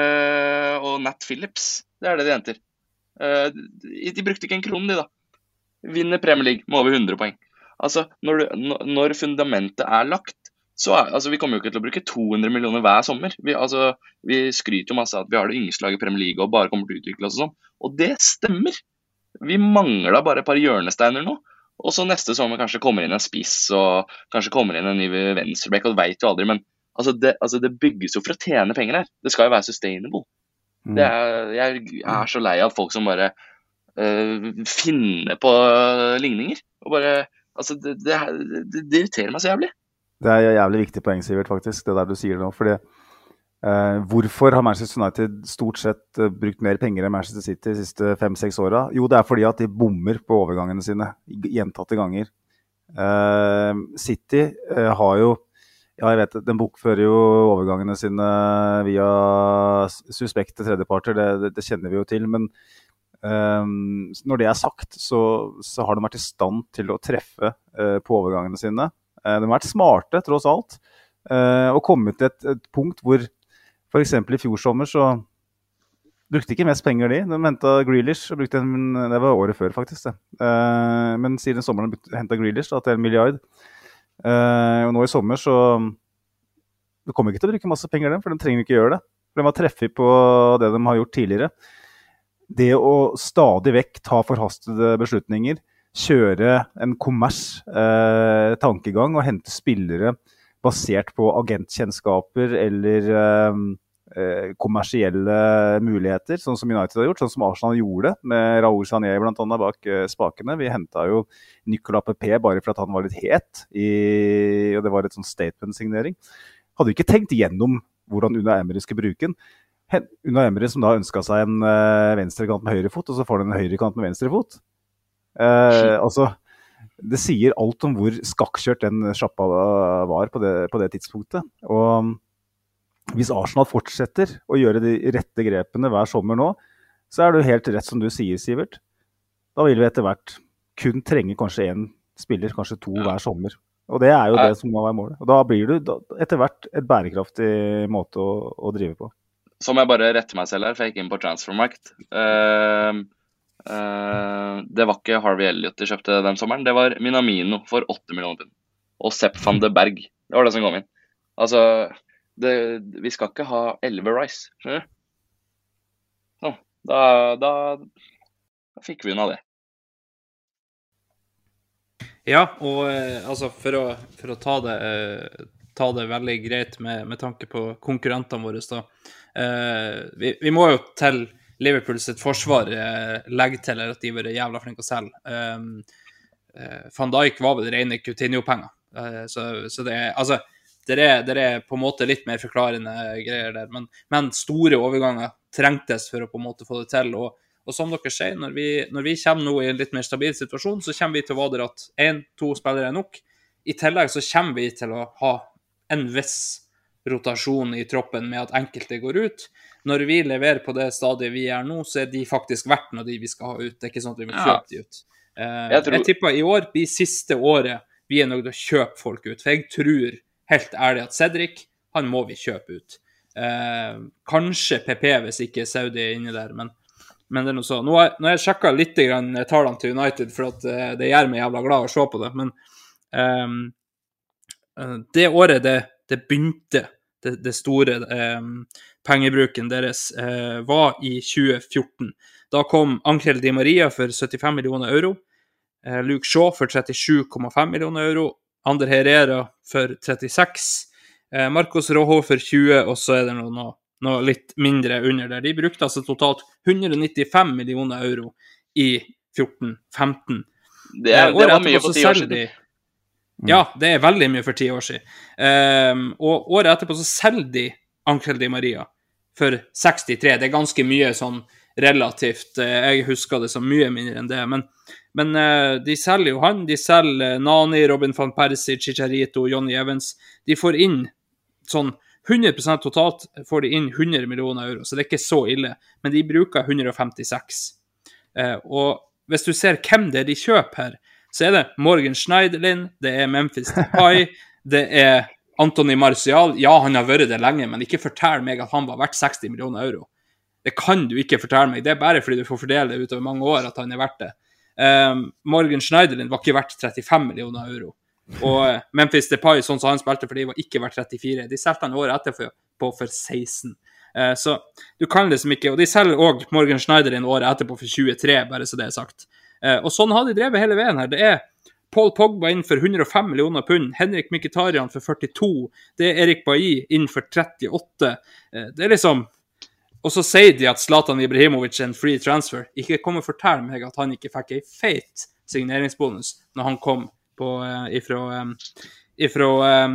Speaker 4: uh, og Nat Phillips. Det er det de henter. Uh, de, de brukte ikke en krone, de da. Vinner Premier League med over hundre poeng. Altså, når, du, når fundamentet er lagt, så er, altså, vi kommer jo ikke til å bruke to hundre millioner hver sommer. Vi, altså, vi skryter jo masse at vi har det yngste laget i Premier League og bare kommer til å utvikle oss og sånn. Og det stemmer. Vi mangler bare et par hjørnesteiner nå. Og så neste sommer kanskje kommer inn en spiss, og kanskje kommer inn en ny venstreback, og det vet jo aldri. Men altså, det, altså, det bygges jo for å tjene penger her. Det skal jo være sustainable. Mm. Det er, jeg er så lei av folk som bare uh, finner på ligninger. Og bare, altså, det, det, det, det irriterer meg så jævlig.
Speaker 5: Det er jævlig viktig poeng, Sivert, faktisk, det der du sier nå, fordi eh, hvorfor har Manchester United stort sett uh, brukt mer penger enn Manchester City de siste fem-seks årene? Jo, det er fordi at de bommer på overgangene sine gjentatte ganger. Eh, City eh, har jo, ja, jeg vet, den bokfører jo overgangene sine via suspekte tredjeparter, det, det, det kjenner vi jo til, men eh, når det er sagt, så, så har de vært i stand til å treffe eh, på overgangene sine. De har vært smarte, tross alt, og kommet til et, et punkt hvor, for eksempel i fjor sommer, så brukte ikke mest penger de. De hentet Grealish, og brukte en, det var året før faktisk det. Men siden sommeren hentet Grealish da, til en milliard. Og nå i sommer så de kommer ikke til å bruke masse penger dem, for de trenger ikke gjøre det. For de har treffet på det de har gjort tidligere. Det å stadig vekk ta forhastede beslutninger, kjøre en kommers eh, tankegang og hente spillere basert på agentkjennskaper eller eh, kommersielle muligheter, sånn som United har gjort, sånn som Arsenal gjorde med Raoul Sané blant annet bak eh, spakene. Vi hentet jo Nicolas Pepe bare for at han var litt het, i, og det var et sånn statement-signering. hadde jo ikke tenkt gjennom hvordan Unai Emery skulle bruke den. Unai Emery som da ønsket seg en uh, venstrekant med høyre fot, og så får den en høyre kant med venstre fot. Uh, altså, det sier alt om hvor skakkjørt den sjappa var på det, på det tidspunktet. Og hvis Arsenal fortsetter å gjøre de rette grepene hver sommer nå, så er det jo helt rett som du sier, Sivert. Da vil vi etter hvert kun trenge kanskje en spiller, kanskje to ja. hver sommer. Og det er jo det som må være målet. Og da blir du etter hvert et bærekraftig måte å, å drive på.
Speaker 4: Så må jeg bare rette meg selv her, for jeg gikk inn på Transfermarkt. Uh, uh, det var ikke Harvey Elliott de kjøpte den sommeren, det var Minamino for åtte millioner pund. Og Sepp van de Berg, det var det som kom inn. Altså, det, vi skal ikke ha elleve Rice, skjønner du? Så, da, da, da fikk vi unna det.
Speaker 3: Ja, og eh, altså for å, for å ta, det, eh, ta det veldig greit med, med tanke på konkurrentene våre da. Eh, vi, vi må jo til Liverpool sitt forsvar eh, legge til at de var jævla flinke å selge. Eh, eh, Van Dijk var vel rene Coutinho-penger. Eh, så, så det er, altså, det er, det er på en måte litt mer forklarende greier der, men, men store overganger trengtes for å på en måte få det til, og Og som dere sier, når vi, når vi kommer nå i en litt mer stabil situasjon, så kommer vi til å være at en, to spillere er nok. I tillegg så kommer vi til å ha en viss rotasjon i troppen med at enkelte går ut. Når vi leverer på det stadiet vi er nå, så er de faktisk verdt noe de vi skal ha ut. Det er ikke sånn at vi vil kjøpe de ut. Eh, jeg, tror... jeg tipper i år blir siste året vi er nødt til å kjøpe folk ut. For jeg tror helt ærlig at Cedric, han må vi kjøpe ut. Eh, kanskje P P hvis ikke Saudi er inne der, men Men det er noe så. Nå har, nå har jeg sjekket litt grann tallene til United, for at uh, det gjør meg jævla glad å se på det. Men um, uh, det året det, det begynte, det, det store um, pengebruken deres, uh, var i tjue fjorten. Da kom Angel Di Maria for syttifem millioner euro, uh, Luke Shaw for trettisju komma fem millioner euro, Ander Herrera for trettiseks, uh, Marcos Rojo for tjue, og så er det noe nå. Noe litt mindre under der. De brukte altså totalt hundre nittifem millioner euro i fjorten femten.
Speaker 4: Det, er, det var mye for ti år siden.
Speaker 3: De, ja, det er veldig mye for ti år siden. Um, og året etterpå så selger de Angel Di Maria for sekstitre. Det er ganske mye sånn relativt. Jeg husker det som mye mindre enn det. Men, men uh, de selger jo han. De selger Nani, Robin van Persie, Chicharito, Johnny Evans. De får inn sånn hundre prosent totalt får de inn hundre millioner euro, så det er ikke så ille. Men de bruker hundre femtiseks. Eh, og hvis du ser hvem det er de kjøper her, så er det Morgan Schneiderlin, det er Memphis Depay, det er Anthony Martial. Ja, han har vært det lenge, men ikke fortell meg at han var verdt seksti millioner euro. Det kan du ikke fortelle meg. Det er bare fordi du får fordele det utover mange år at han er verdt det. Eh, Morgan Schneiderlin var ikke verdt trettifem millioner euro. Og Memphis Depay, sånn som han spilte, for de var ikke verdt trettifire. De selgte han året etter på for seksten. Eh, så du kan liksom ikke, og de selger også Morgan Schneiderlin året etterpå for tjuetre, bare så det er sagt. Eh, og sånn har de drevet hele veien her. Det er Paul Pogba inn for hundre og fem millioner pund, Henrik Mkhitaryan for førtito, det er Erik Bailly inn for trettiåtte. Eh, det er liksom, og så sier de at Zlatan Ibrahimovic er en free transfer. Ikke kom og fortell meg at han ikke fikk en feit signeringsbonus når han kom på, uh, ifra, um, ifra um,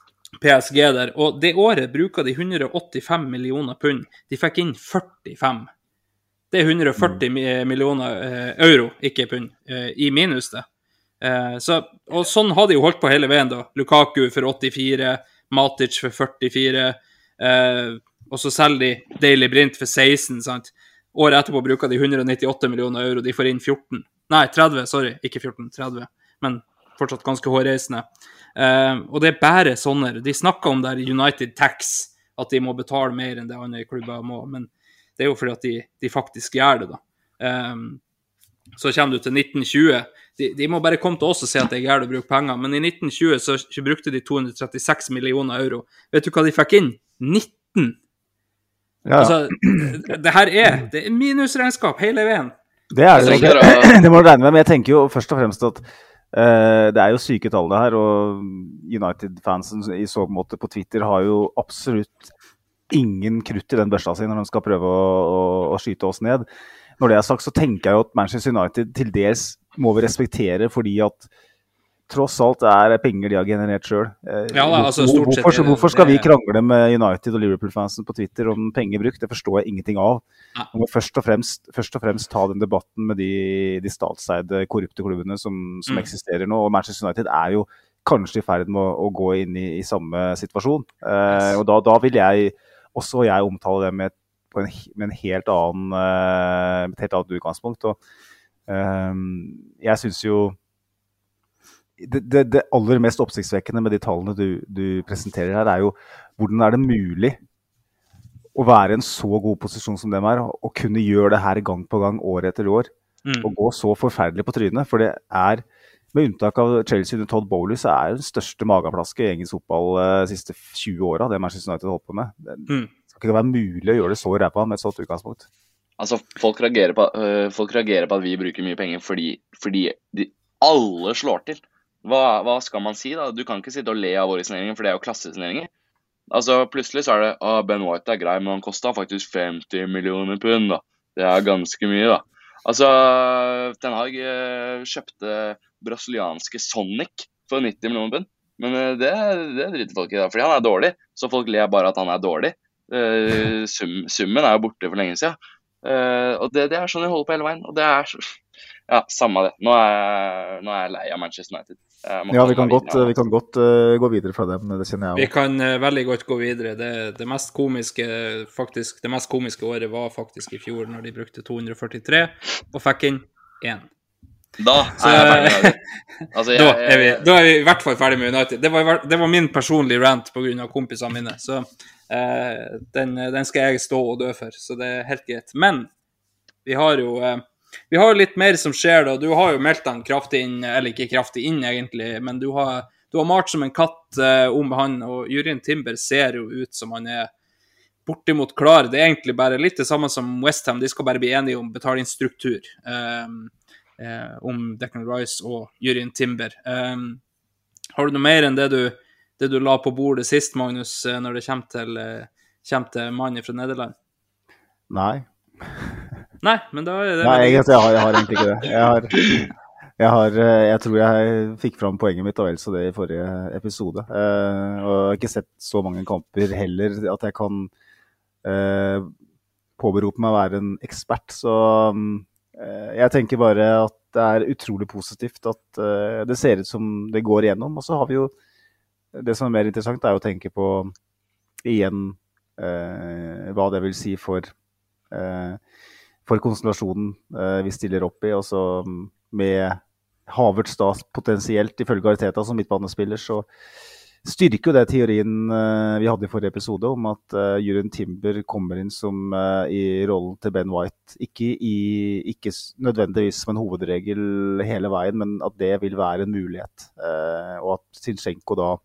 Speaker 3: P S G der. Og det året bruker de hundre åttifem millioner pund. De fikk inn førtifem. Det er hundre førti mm. millioner uh, euro, ikke pund, uh, i minus det. Uh, så, og sånn har de jo holdt på hele veien da. Lukaku for åttifire, Matic for førtifire, uh, og så selger de Daily Brint for seksten, sant? Året etterpå bruker de hundre nittiåtte millioner euro, de får inn fjorten. Nei, tretti, sorry, ikke fjorten, tretti. Men fortsatt ganske hårreisende. Uh, og det er bare sånne. De snakker om der United Tax, at de må betale mer enn det andre klubber må, men det er jo fordi at de, de faktisk gjør det da. Um, så kommer du til nitten tjue. De, de må bare komme til oss og si at det er gærent å bruke penger, men i nitten tjue så brukte de to hundre trettiseks millioner euro. Vet du hva de fikk inn? nitten! Ja. Altså, det her er, det er minusregnskap hele veien.
Speaker 5: Det er det, det, det må du regne med, men jeg tenker jo først og fremst at Uh, det er jo syke tall det her, og United-fansen i så måte på Twitter har jo absolutt ingen krutt i den børsa sin når de skal prøve å, å, å skyte oss ned. Når det er sagt, så tenker jeg jo at Manchester United til dels må vi respektere, fordi at tross alt er penger de har generert selv.
Speaker 3: Ja, da, altså stort sett
Speaker 5: hvorfor,
Speaker 3: er det-
Speaker 5: hvorfor skal vi
Speaker 3: det-
Speaker 5: krangle med United og Liverpool-fansen på Twitter om penger brukt? Det forstår jeg ingenting av.
Speaker 3: Ja.
Speaker 5: Man må først og fremst, først og fremst ta den debatten med de, de statseide, korrupte klubbene som, som
Speaker 3: Mm.
Speaker 5: eksisterer nå. Og Manchester United er jo kanskje i ferd med å, å gå inn i, i samme situasjon. Eh, og da, da vil jeg, også jeg omtale det med, på en, med en helt annen, eh, med et helt annet utgangspunkt. Og eh, jeg synes jo Det, det, det aller mest oppsiktsvekkende med de tallene du, du presenterer her, er jo hvordan er det mulig å være i en så god posisjon som dem er, og kunne gjøre det her gang på gang, år etter år,
Speaker 3: Mm.
Speaker 5: og gå så forferdelig på trynet. For det er, med unntak av Chelsea under Todd Bowley, så er det den største mageplasket i engelsk fotball eh, de siste tjue åra, det Manchester United holdt på med. Det
Speaker 3: Mm.
Speaker 5: skal ikke være mulig å gjøre det så i ræva med et sånt utgangspunkt.
Speaker 4: Altså, folk reagerer på, øh, folk reagerer på at vi bruker mye penger fordi, fordi de, alle slår til. Hva, hva skal man si da? Du kan ikke sitte og le av våre signeringer, for det er jo klassesigneringer. Altså, plutselig så er det, ah, Ben White er grei, men han kostet faktisk femti millioner pund, da. Det er ganske mye, da. Altså, Ten Hag øh, kjøpte brasilianske Sonic for nitti millioner pund. Men øh, det, det driter folk i da, fordi han er dårlig. Så folk ler bare at han er dårlig. Uh, sum, summen er jo borte for lenge siden. Uh, og det, det er sånn jeg holder på hele veien. Og det er så... Ja, samme det. Nå er, jeg, nå er jeg lei av Manchester United.
Speaker 5: Ja, vi kan godt, vi kan godt uh, gå videre fra dem, det kjenner jeg
Speaker 3: Vi
Speaker 5: også.
Speaker 3: kan uh, veldig godt gå videre. Det, det, mest komiske, faktisk, det mest komiske året var faktisk i fjor, når de brukte to hundre førtitre og fikk inn én.
Speaker 4: Da er jeg ferdig med det. Altså, jeg,
Speaker 3: da, er vi,
Speaker 4: jeg,
Speaker 3: da er vi i hvert fall ferdig med United. Det var, det var min personlige rant på grunn av kompisene mine, så uh, den, den skal jeg stå og dø for, så det er helt greit. Men vi har jo... Uh, Vi har litt mer som skjer da. Du har jo meldt han kraftig inn, eller ikke kraftig inn egentlig, men du har, du har malt som en katt eh, om han, og Jurien Timber ser jo ut som han er bortimot klar. Det er egentlig bare litt det samme som West Ham. De skal bare bli enige om betalingsstruktur eh, eh, om Declan Rice og Jurien Timber. Eh, har du noe mer enn det du, det du la på bordet sist, Magnus, eh, når det kommer til, eh, kommer til mannen fra Nederland?
Speaker 5: Nei.
Speaker 3: Nei, men da er det...
Speaker 5: Nei, jeg, jeg, har, jeg har egentlig ikke det. Jeg, har, jeg, har, jeg tror jeg fikk fram poenget mitt og vel så det i forrige episode. Uh, og jeg har ikke sett så mange kamper heller at jeg kan uh, påberope meg å være en ekspert. Så um, uh, jeg tenker bare at det er utrolig positivt at uh, det ser ut som det går igjennom. Og så har vi jo, det som er mer interessant er å tenke på igjen uh, hva det vil si for... Uh, for konstellasjonen eh, vi stiller opp i, og så med Havertz da potensielt ifølge Arteta som midtbanespiller, så styrker jo det teorien eh, vi hadde i forrige episode om at eh, Jurien Timber kommer inn som eh, i rollen til Ben White, ikke, i, ikke nødvendigvis som en hovedregel hele veien, men at det vil være en mulighet, eh, og at Zinchenko da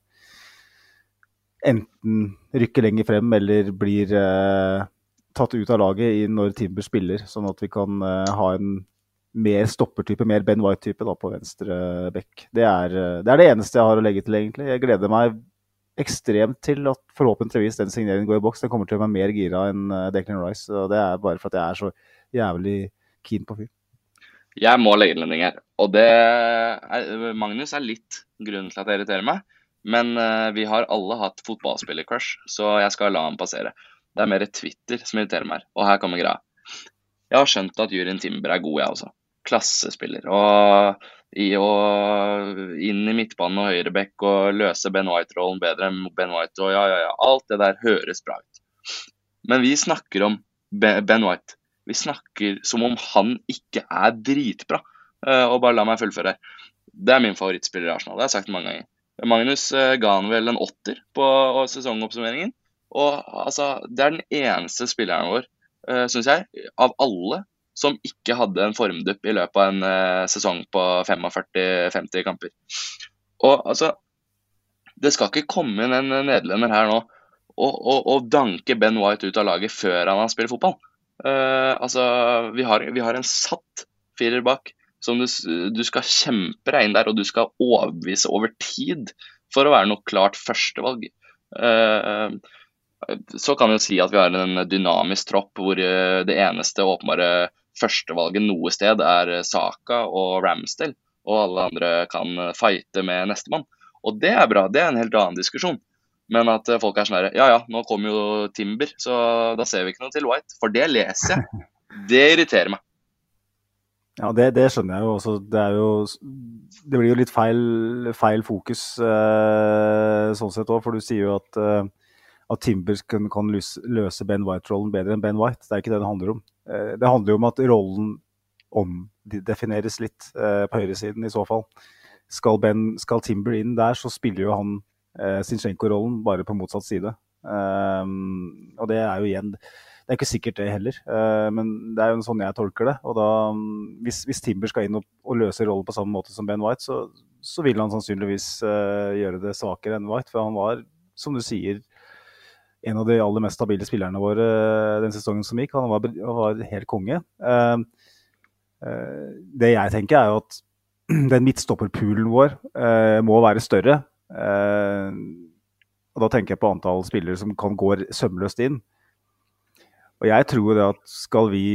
Speaker 5: enten rykker lenger frem eller blir eh, tatt ut av laget i når Timber spiller, sånn at vi kan uh, ha en mer stoppertype, mer Ben White-type da, på venstre bekk. Det er, uh, det er det eneste jeg har å legge til, egentlig. Jeg gleder meg ekstremt til at forhåpentligvis den signeringen går i boks. Den kommer til å være mer gira enn uh, Declan Rice, og det er bare for at jeg er så jævlig keen på fyr.
Speaker 4: Jeg må legge en her, og det er, Magnus er litt grunnen til at det irriterer meg, men uh, vi har alle hatt fotballspiller-crush, så jeg skal la han passere. Det er mer Twitter som irriterer meg, og her kommer greia. Jeg har skjønt at Jurien Timber er god, jeg også. Klassespiller. Og, i, og inn i midtbanen og høyrebekk og løse Ben White-rollen bedre enn Ben White. Og ja, ja, ja, alt det der høres bra ut. Men vi snakker om Ben White. Vi snakker som om han ikke er dritbra. Og bare la meg fullføre. Det er min favorittspiller i Arsenal, det har jeg sagt mange ganger. Magnus ga han vel en åtter på sesongoppsummeringen. Og altså, det er den eneste spilleren vår, uh, synes jeg, av alle, som ikke hadde en formdupp i løpet av en uh, sesong på førtifem til femti kamper. Og altså, det skal ikke komme inn en nederlender her nå og, og, og danke Ben White ut av laget før han har spilt fotball. Uh, altså, vi har, vi har en satt firer bak som du, du skal kjempe deg inn der, og du skal overbevise over tid for å være noe klart førstevalg. Uh, Så kan vi jo si at vi har en dynamisk tropp hvor det eneste åpenbare førstevalget noe sted er Saka og Ramsdale. og alle andre kan fighte med nestemann. Og det er bra, det er en helt annen diskusjon. Men at folk er sånn her, ja ja, nå kommer jo Timber, så da ser vi ikke noe til White. For det leser jeg. Det irriterer meg.
Speaker 5: Ja, det, det skjønner jeg jo også. Det, er jo, det blir jo litt feil, feil fokus eh, sånn sett også, for du sier jo at, eh, at Timber kan, kan løse, løse Ben White-rollen bedre enn Ben White. Det er ikke det det handler om. Eh, det handler jo om at rollen omdefineres litt eh, på høyresiden i så fall. Skal, ben, skal Timber inn der, så spiller jo han eh, Zinchenko-rollen bare på motsatt side. Eh, og det er jo igjen... Det er ikke sikkert det heller, uh, men det er jo sånn jeg tolker det. Og da, hvis, hvis Timber skal inn og, og løse rollen på samme måte som Ben White, så, så vil han sannsynligvis uh, gjøre det svakere enn White. For han var, som du sier, en av de aller mest stabile spillerne våre den sesongen som gikk. Han var, han var helt konge. Uh, uh, det jeg tenker er jo at den midtstopperpoolen vår uh, må være større. Uh, og da tenker jeg på antall spillere som kan gå sømløst inn. Og jeg tror at skal vi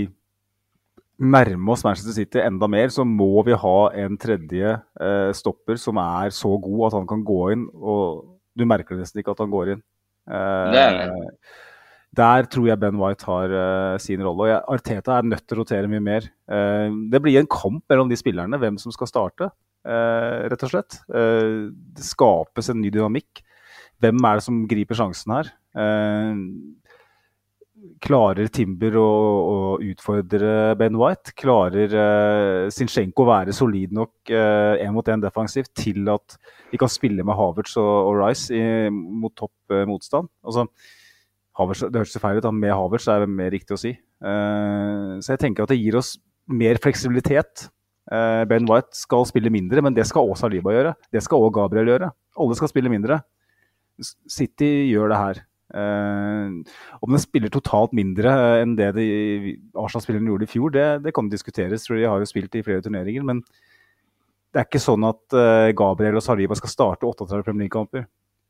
Speaker 5: nærme oss Manchester City enda mer, så må vi ha en tredje eh, stopper som er så god at han kan gå inn, og du merker nesten ikke at han går inn. Eh,
Speaker 4: det er det.
Speaker 5: Der tror jeg Ben White har eh, sin rolle, og jeg, Arteta er nødt til å rotere mye mer. Eh, det blir en kamp mellom de spillerne, hvem som skal starte, eh, rett og slett. Eh, det skapes en ny dynamikk. Hvem er det som griper sjansen her? Eh, Klarer Timber å, å utfordre Ben White? Klarer uh, Zinchenko å være solid nok uh, en mot en defensivt til at vi kan spille med Havertz og, og Rice i, mot topp uh, motstand? Altså, Havertz, det høres så feil ut, med Havertz er det mer riktig å si. Uh, så jeg tenker at det gir oss mer fleksibilitet. Uh, Ben White skal spille mindre, men det skal også Saliba gjøre. Det skal også Gabriel gjøre. Alle skal spille mindre. City gjør det her. Uh, om de spiller totalt mindre enn det de Arsenal-spillerne gjorde i fjor, det, det kan diskuteres, for de har jo spilt i flere turneringer, men det er ikke sånn at uh, Gabriel og Saliba skal starte otteogtretti Premier League-kamper.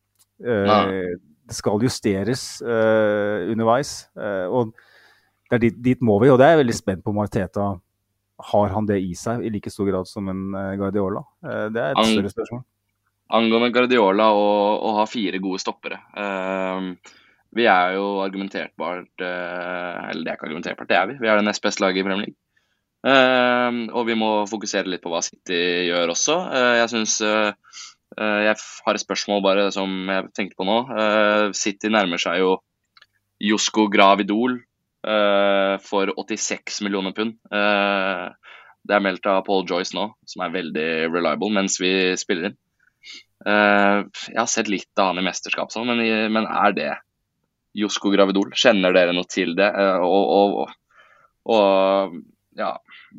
Speaker 5: Uh, det skal justeres uh, underveis, uh, og det er dit, dit må vi, og det er jeg veldig spent på om Arteta har han det i seg i like stor grad som en uh, Guardiola. Uh, det er et Ang større spørsmål.
Speaker 4: Angående Guardiola og å ha fire gode stoppere. Uh, vi er jo argumenterbart, uh, eller det er ikke argumenterbart, det er vi. Vi er det nest beste laget i Premier League. Uh, og vi må fokusere litt på hva City gjør også. Uh, jeg synes, uh, uh, jeg har et spørsmål bare som jeg tenkte på nå. Uh, City nærmer seg jo Josko Gravidol uh, for åttiseks millioner pund. Uh, det er meldt av Paul Joyce nå, som er veldig reliable mens vi spiller inn. Uh, jeg har sett litt av han i mesterskap, sånn, men, men er det Josko Gravidol? Kjenner dere noe til det? Uh, og, og, og ja,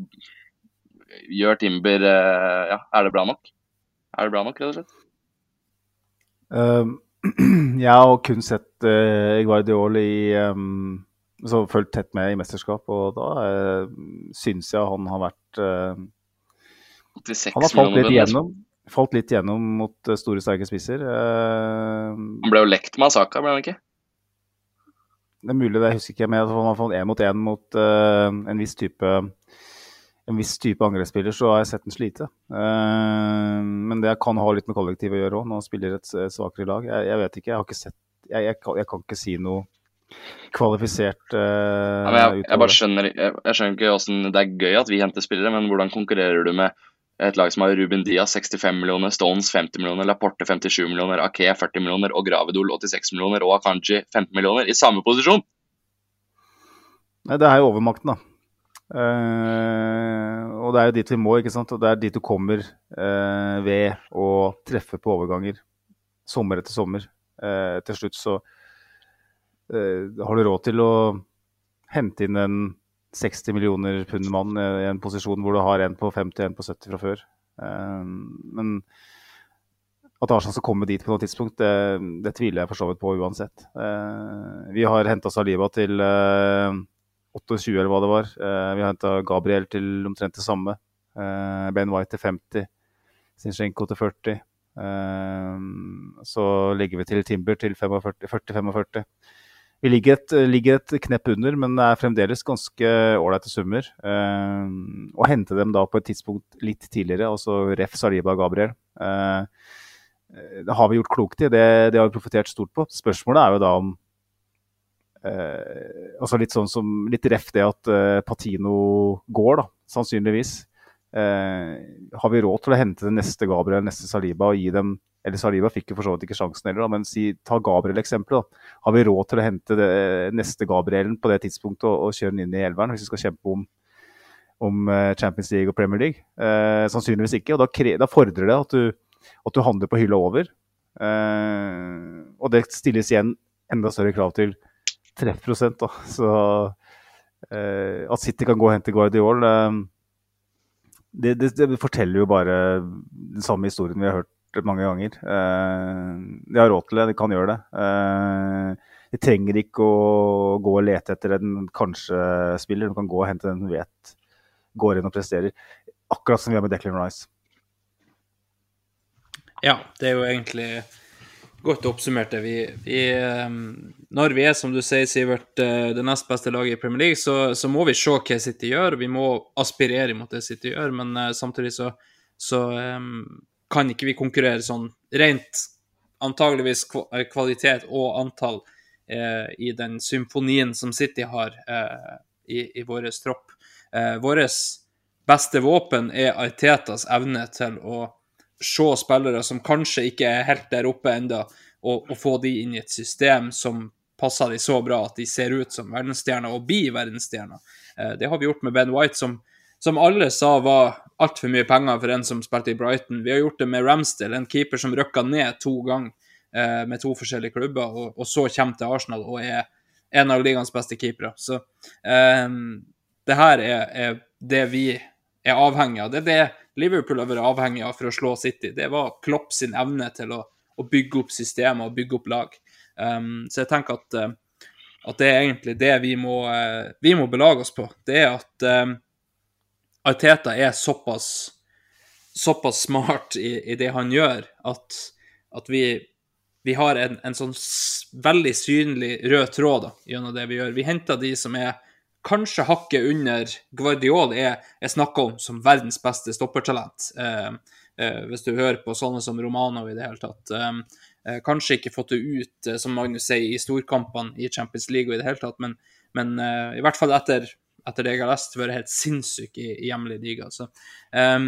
Speaker 4: gjør Timber uh, ja, er det bra nok? Er det bra nok, rett og slett?
Speaker 5: Uh, jeg har kun sett uh, Guardiola i um, så følt tett med i mesterskap, og da uh, synes jeg han har vært uh, han har falt litt igjennom Falt litt gjennom mot store, sterke spisser. Uh,
Speaker 4: han ble jo lekt med Asaka, ble han ikke?
Speaker 5: Det er mulig, det jeg husker ikke, men han har fått en mot en mot uh, en viss type en viss type angrepsspiller, så har jeg sett den slite. Uh, men det kan ha litt med kollektiv å gjøre også, når han spiller et, et svakere lag. Jeg, jeg vet ikke, jeg har ikke sett, jeg, jeg, kan, jeg kan ikke si noe kvalifisert uh,
Speaker 4: ja, jeg, jeg bare skjønner, jeg, jeg skjønner ikke hvordan det er gøy at vi henter spillere, men hvordan konkurrerer du med et lag som har Ruben Diaz sekstifem millioner, Stones femti millioner, Laporte femtisju millioner, Ake førti millioner og Gravidol åttiseks millioner og Akanji femten millioner i samme posisjon?
Speaker 5: Nei, det er jo overmakten da. Uh, og det er jo dit vi må, ikke sant? Og det er dit du kommer uh, ved å treffe på overganger sommer etter sommer. Uh, til slutt så uh, har du råd til å hente inn en seksti millioner pund-mann i en posisjon hvor du har en på femti, en på sytti fra før. Men at Arsenal skal komme dit på noe tidspunkt, det, det tviler jeg for så vidt på uansett. Vi har hentet Saliba til åttiåtte eller hva det var. Vi har hentet Gabriel til omtrent det samme. Ben White til femti, Zinchenko til førti. Så legger vi til Timber til førti femtifem. vi ligger et, ligger et knepp under, men det er fremdeles ganske ålreite summer. Uh, å hente dem da på et tidspunkt litt tidligere, altså ref Saliba og Gabriel, uh, det har vi gjort klokt i, det, det har vi profitert stort på. Spørsmålet er jo da om Uh, altså litt sånn som litt ref det at uh, Patino går da, sannsynligvis uh, har vi råd til å hente den neste Gabriel, neste Saliba og gi dem, eller Saliba fikk jo for så vidt ikke sjansen heller da, men si, ta Gabriel eksempel da, har vi råd til å hente det, neste Gabrielen på det tidspunktet og, og kjøre den inn i elveren hvis vi skal kjempe om, om uh, Champions League og Premier League? Uh, sannsynligvis ikke, og da, kre, da fordrer det at du, at du handler på hylla over uh, og det stilles igjen enda større krav til treffprosent da, så eh, at City kan gå og hente Guardiol, eh, det, det, det forteller jo bare den samme historien vi har hørt mange ganger. Eh, de har råd til det, de kan gjøre det. Eh, de trenger ikke å gå og lete etter en kanskje-spiller, de kan gå og hente den de vet går inn og presterer, akkurat som vi har med Declan Rice.
Speaker 3: Ja, det er jo egentlig godt oppsummert det. Vi, vi, når vi er, som du sier, Sivert, det nest beste laget i Premier League, så, så må vi se hva City gjør, og vi må aspirere mot det City gjør, men uh, samtidig så, så um, kan ikke vi konkurrere sånn rent antageligvis kvalitet og antall uh, i den symfonien som City har uh, i, i vår tropp. Uh, våres beste våpen er Artetas evne til å se spillere som kanskje ikke er helt der oppe enda, og, og få de inn i et system som passer de så bra at de ser ut som verdensstjerner og blir verdensstjerner. Eh, det har vi gjort med Ben White, som, som alle sa var alt for mye penger for en som spilte i Brighton. Vi har gjort det med Ramsdale, en keeper som røkket ned to ganger eh, med to forskjellige klubber, og, og så kommer til Arsenal og er en av ligaens beste keepere. Så eh, det her er, er det vi er avhengig av. Det er det Liverpool har vært avhengig av for å slå City. Det var Klopp sin evne til å, å bygge opp systemet og bygge opp lag. Um, så jeg tenker at, uh, at det er egentlig det vi må, uh, vi må belage oss på. Det er at um, Arteta er såpass, såpass smart i, i det han gjør, at, at vi, vi har en, en sånn veldig synlig rød tråd da, gjennom det vi gjør. Vi henter de som er kanskje hakket under Guardiol er, er snakket om som verdens beste stoppertalent. Eh, eh, hvis du hører på sånne som Romano i det hele tatt. Eh, eh, kanskje ikke fått det ut, eh, som Magnus sier, i storkampene i Champions League og i det hele tatt, men, men eh, i hvert fall etter, etter det jeg har lest, vært helt sinnssyk i, i hjemlig liga. Så, eh,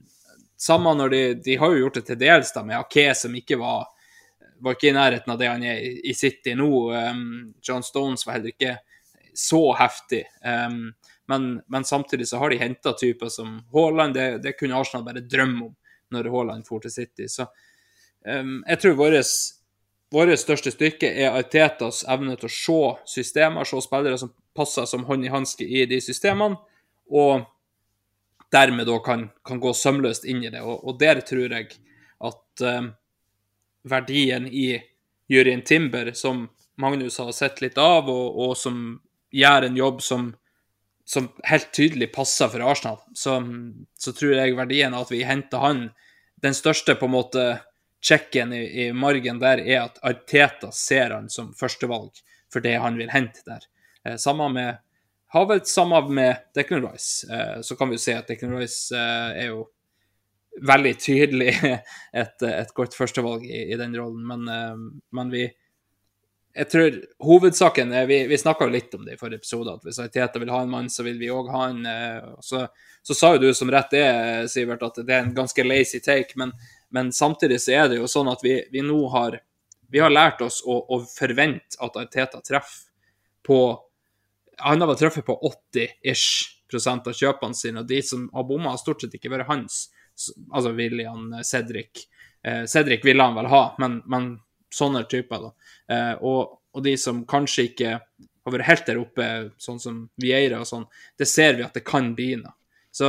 Speaker 3: samme når de, de har jo gjort det til dels da, med Ake, som ikke var, var ikke i nærheten av det han er i, i City nå. Eh, John Stones var heller ikke så heftig, um, men, men samtidig så har de hentet typer som Haaland, det, det kunne Arsenal bare drømme om når Haaland får til City, så um, jeg tror våres, våres største styrke er Artetas evne til å se systemer, se spillere som passer som hånd i handske i de systemene, og dermed da kan, kan gå sømløst inn i det, og, og der tror jeg at um, verdien i Jurien Timber, som Magnus har sett litt av, og, og som gjør en jobb som, som helt tydelig passer for Arsenal, så, så tror jeg verdien av at vi henter han, den største på en måte checken i, i margen der er at Arteta ser han som førstevalg for det han vil hente der. Eh, samme med Havertz, samme med Declan Rice. Eh, så kan vi jo se at Declan Rice eh, er jo veldig tydelig et, et godt førstevalg i, i den rollen, men, eh, men vi jeg tror hovedsaken er, vi, vi snakket jo litt om det i forrige episode, at hvis Arteta vil ha en mann, så vil vi også ha en, så, så sa jo du som rett det, Sivert, at det er en ganske lazy take, men, men samtidig så er det jo sånn at vi, vi nå har, vi har lært oss å, å forvente at Arteta treffer på, han har vært treffet på åtti-ish prosent av kjøpene sine, og de som har bommet har stort sett ikke vært hans, altså William, Cedric, eh, Cedric ville han vel ha, men, men sånne typer da. Eh, og, og de som kanskje ikke har vært helt der oppe, sånn som Vieira og sånn, det ser vi at det kan bli nå. Så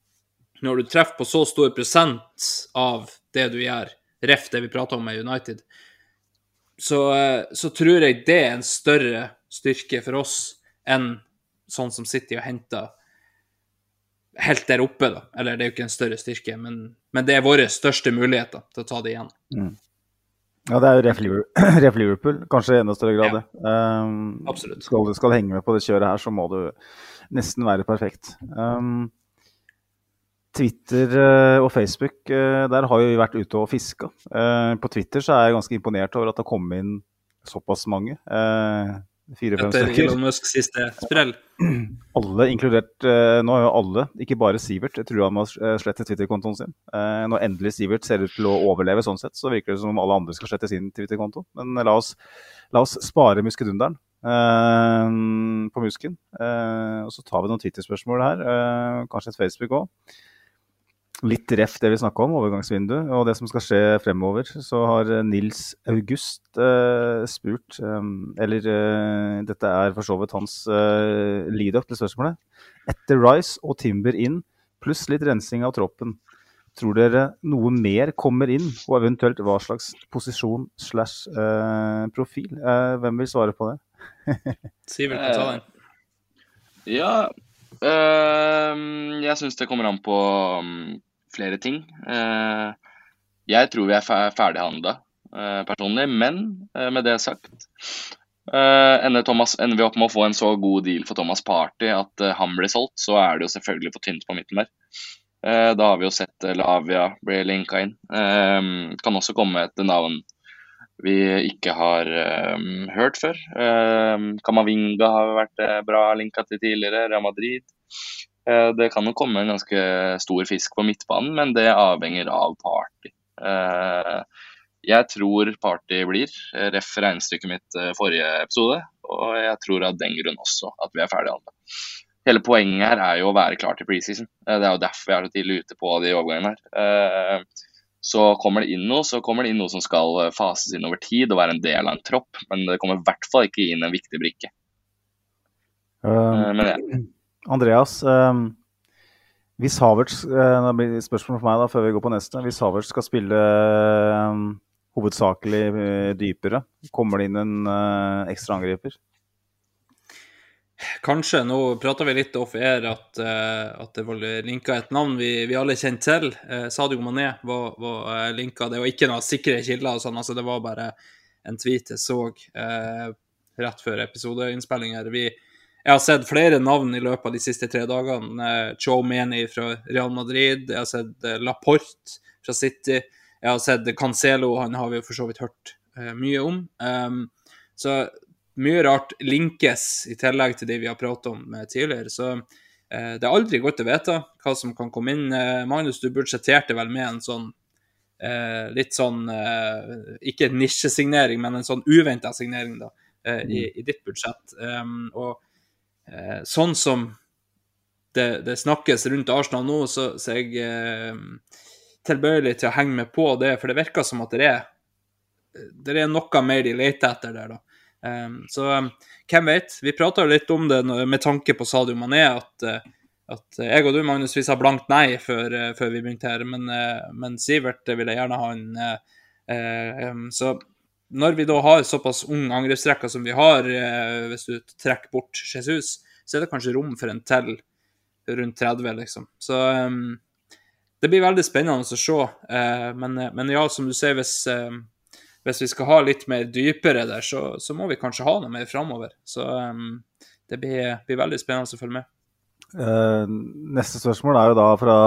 Speaker 3: når du treffer på så stor prosent av det du gjør, ref det vi prater om med United, så, så tror jeg det er en større styrke for oss enn sånn som City har hentet helt der oppe da. Eller det er jo ikke en større styrke, men, men det er våre største muligheter til å ta det igjen.
Speaker 5: Mm. Ja, det er jo ref Liverpool, ref Liverpool kanskje i enda større grad.
Speaker 3: Ja,
Speaker 5: um,
Speaker 3: absolutt.
Speaker 5: Skal du skal henge med på det kjøret her, så må du nesten være perfekt. Um, Twitter uh, og Facebook, uh, der har jo vi vært ute og fiska. Uh, på Twitter så er jeg ganske imponert over at det kom inn såpass mange. Uh, Fire-fem
Speaker 3: Etter
Speaker 5: stykker.
Speaker 3: Elon Musk siste sprell.
Speaker 5: Alle, inkludert, uh, nå er jo alle, ikke bare Sivert, jeg tror han må uh, slette Twitter-kontoen sin. Uh, når endelig Sivert ser ut til å overleve sånn sett, så virker det som om alle andre skal slette sin Twitter-konto. Men uh, la, oss, la oss spare muskedunderen uh, på musken. Uh, og så tar vi noen Twitter-spørsmål her, uh, kanskje et Facebook også. Litt ref det vi snakket om, overgangsvindu, og det som skal skje fremover. Så har Nils August uh, spurt, um, eller uh, dette er for så vidt hans uh, lead-up til spørsmålet. Etter Rice og Timber inn, pluss litt rensing av troppen, tror dere noe mer kommer inn, og eventuelt hva slags posisjon slash uh, profil? Uh, hvem vil svare på det?
Speaker 3: Sivert kan ta den.
Speaker 4: Ja, øh, jeg synes det kommer an på um, flere ting. Uh, jeg tror vi er ferdighandlet uh, personlig, men uh, med det sagt, uh, ender, Thomas, ender vi opp med å få en så god deal for Thomas Partey at uh, han blir solgt, så er det jo selvfølgelig for tynt på midten der. Uh, da har vi jo sett uh, Lavia bli linket inn. Uh, kan også komme et navn vi ikke har um, hørt før. Uh, Kamavinga har vært uh, bra linket til tidligere, Real Madrid. Uh, det kan jo komme en ganske stor fisk på midtbanen, men det avhenger av Partey. Uh, jeg tror Partey blir, ref regnestykket mitt uh, forrige episode, og jeg tror av den grunn også at vi er ferdige alle. Hele poenget her er jo å være klar til preseason. Uh, det er jo derfor vi er så tidlig ute på de overgangene her. Uh, Så kommer det inn noe, så kommer det inn noe som skal fases inn over tid og være en del av en tropp, men det kommer i hvert fall ikke inn en viktig brikke.
Speaker 5: Um,
Speaker 4: men ja.
Speaker 5: Andreas, um, hvis Havertz, uh, det blir et spørsmål for meg da, før vi går på neste, hvis Havertz skal spille um, hovedsakelig uh, dypere, kommer det inn en uh, ekstra angriper?
Speaker 3: Kanskje, nå prater vi litt off air at, uh, at det var linket et navn vi, vi alle kjent til. Uh, Sadio Mané var, var uh, linket. Det var ikke noen sikre kilder og sånn, altså det var bare en tweet jeg så uh, rett før episodeinnspillinger. Vi, jeg har sett flere navn i løpet av de siste tre dagene. Uh, Tchouameni fra Real Madrid, jeg har sett uh, Laporte fra City, jeg har sett Cancelo, han har vi jo for så vidt hørt uh, mye om. Um, så mye rart linkes i tillegg til det vi har pratet om tidligere, så eh, det er aldri godt å vite hva som kan komme inn. Eh, Magnus, du budsjetterte vel med en sånn, eh, litt sånn, eh, ikke en nisjesignering, men en sånn uventet signering da, eh, i, i ditt budsjett. Um, og eh, sånn som det, det snakkes rundt Arsenal nå, så, så er jeg eh, tilbøyelig til å henge med på det, for det virker som at det er, det er noe mer de leter etter der da. Um, så um, hvem vet, vi pratet jo litt om det med tanke på Sadio Mané at, uh, at jeg og du, Magnus, vi sa blankt nei før, uh, før vi begynte her, men, uh, men Sivert vil jeg gjerne ha en uh, uh, um, så når vi da har såpass ung angrepsrekker som vi har, uh, hvis du trekker bort Jesus, så er det kanskje rom for en til rundt tretti liksom, så um, det blir veldig spennende å se, uh, men, men ja, som du sier, hvis uh, Hvis vi skal ha litt mer dypere der, så, så må vi kanskje ha noe mer fremover. Så um, det blir, blir veldig spennende å følge med.
Speaker 5: Uh, neste spørsmål er jo da fra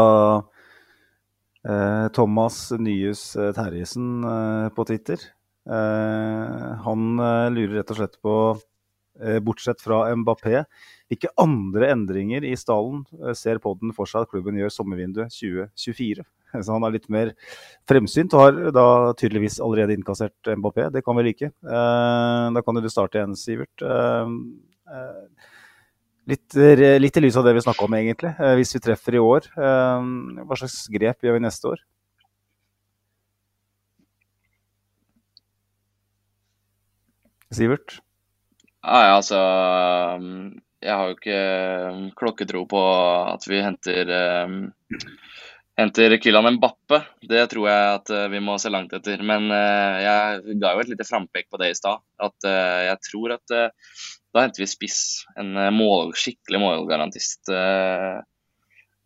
Speaker 5: uh, Thomas Nyhus Terjesen uh, på Twitter. Uh, han uh, lurer rett og slett på, uh, bortsett fra Mbappé, hvilke andre endringer i stallen uh, ser podden for seg at klubben gjør sommervinduet tjue tjuefire? Så han er litt mer fremsynt og har da tydeligvis allerede innkassert Mbappé. Det kan vi like. Uh, da kan du starte igjen, Sivert. Uh, uh, litt, litt i lys av det vi snakket om egentlig. Uh, hvis vi treffer i år, uh, hva slags grep gjør vi neste år? Sivert?
Speaker 4: Ja, ja, altså jeg har jo ikke klokketro på at vi henter um, henter Kylian Mbappé. Det tror jeg at uh, vi må se langt etter, men uh, jeg ga jo et lite frampek på det i stad, at uh, jeg tror at uh, da henter vi spiss, en uh, mål, skikkelig målgarantist. Uh,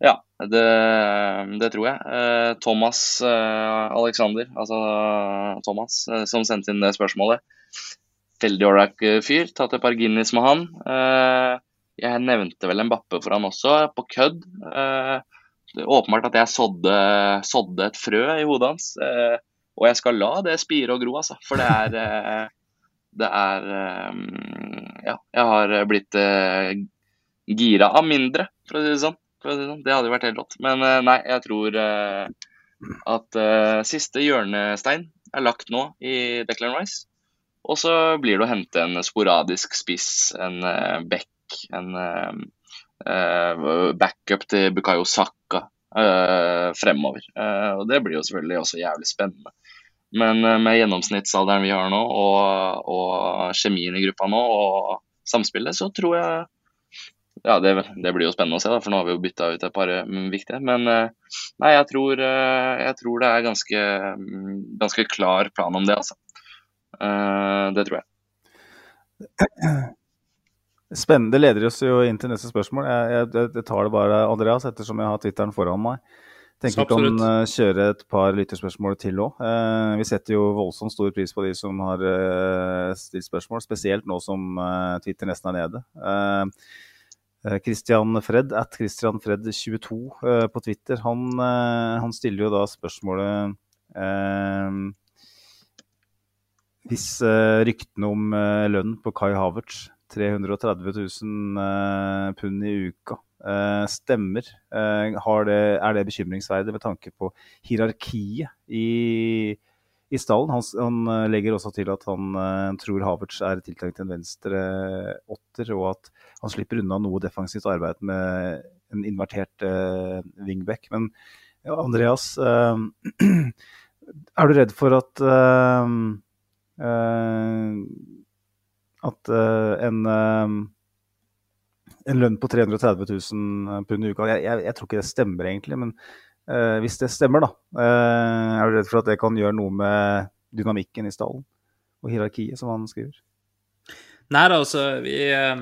Speaker 4: Ja, det, det tror jeg. Eh, Thomas eh, Alexander, altså Thomas, eh, som sendte inn det spørsmålet. Veldig ålreit fyr, tatt et par Guinness med han. Eh, jeg nevnte vel Mbappé for han også, på kødd. Eh, det er åpenbart at jeg sådde, sådde et frø i hodet hans. Eh, og jeg skal la det spire og gro, altså. For det er, eh, det er eh, ja, jeg har blitt eh, gira av mindre, for å si det sånn. Det hadde jo vært helt rått. Men nei, jeg tror uh, at uh, siste hjørnestein er lagt nå i Declan Rice. Og så blir det å hente en sporadisk spiss, en uh, back, en uh, uh, backup til Bukayo Saka uh, fremover. Uh, og det blir jo selvfølgelig også jævlig spennende. Men uh, med gjennomsnittsalderen vi har nå, og, og kjemien i gruppa nå, og samspillet, så tror jeg Ja, det, det blir jo spennende å se, da, for nå har vi jo byttet ut et par um, viktige. Men uh, nei, jeg tror, uh, jeg tror det er ganske, um, ganske klar plan om det, altså. Uh, det tror jeg.
Speaker 5: Spennende leder oss jo inn til neste spørsmål. Jeg, jeg, jeg tar det bare, Andreas, ettersom jeg har Twitteren foran meg. Tenker vi kan uh, kjøre et par lytterspørsmål til også. Uh, vi setter jo voldsomt stor pris på de som har uh, stilt spørsmål, spesielt nå som uh, Twitter nesten er nede. Uh, Christian Fred, at Christian Fred tjueto uh, på Twitter, han, uh, han stiller jo da spørsmålet uh, hvis uh, ryktene om uh, lønn på Kai Havertz, tre hundre og tretti tusen uh, pund i uka, uh, stemmer. Uh, har det, er det bekymringsverdig med tanke på hierarkiet i I stallen? Han, han legger også til at han uh, tror Havertz er tiltenkt en venstre åtter, og at han slipper unna noe defensivt arbeid med en invertert uh, wingback. Men ja, Andreas, uh, er du redd for at uh, uh, at uh, en, uh, en lønn på tre hundre og tretti tusen pund i uka, jeg, jeg, jeg tror ikke det stemmer egentlig, men Uh, hvis det stemmer da, uh, er du redd for at det kan gjøre noe med dynamikken i stallen og hierarkiet, som han skriver?
Speaker 3: Nei da, altså, vi, um,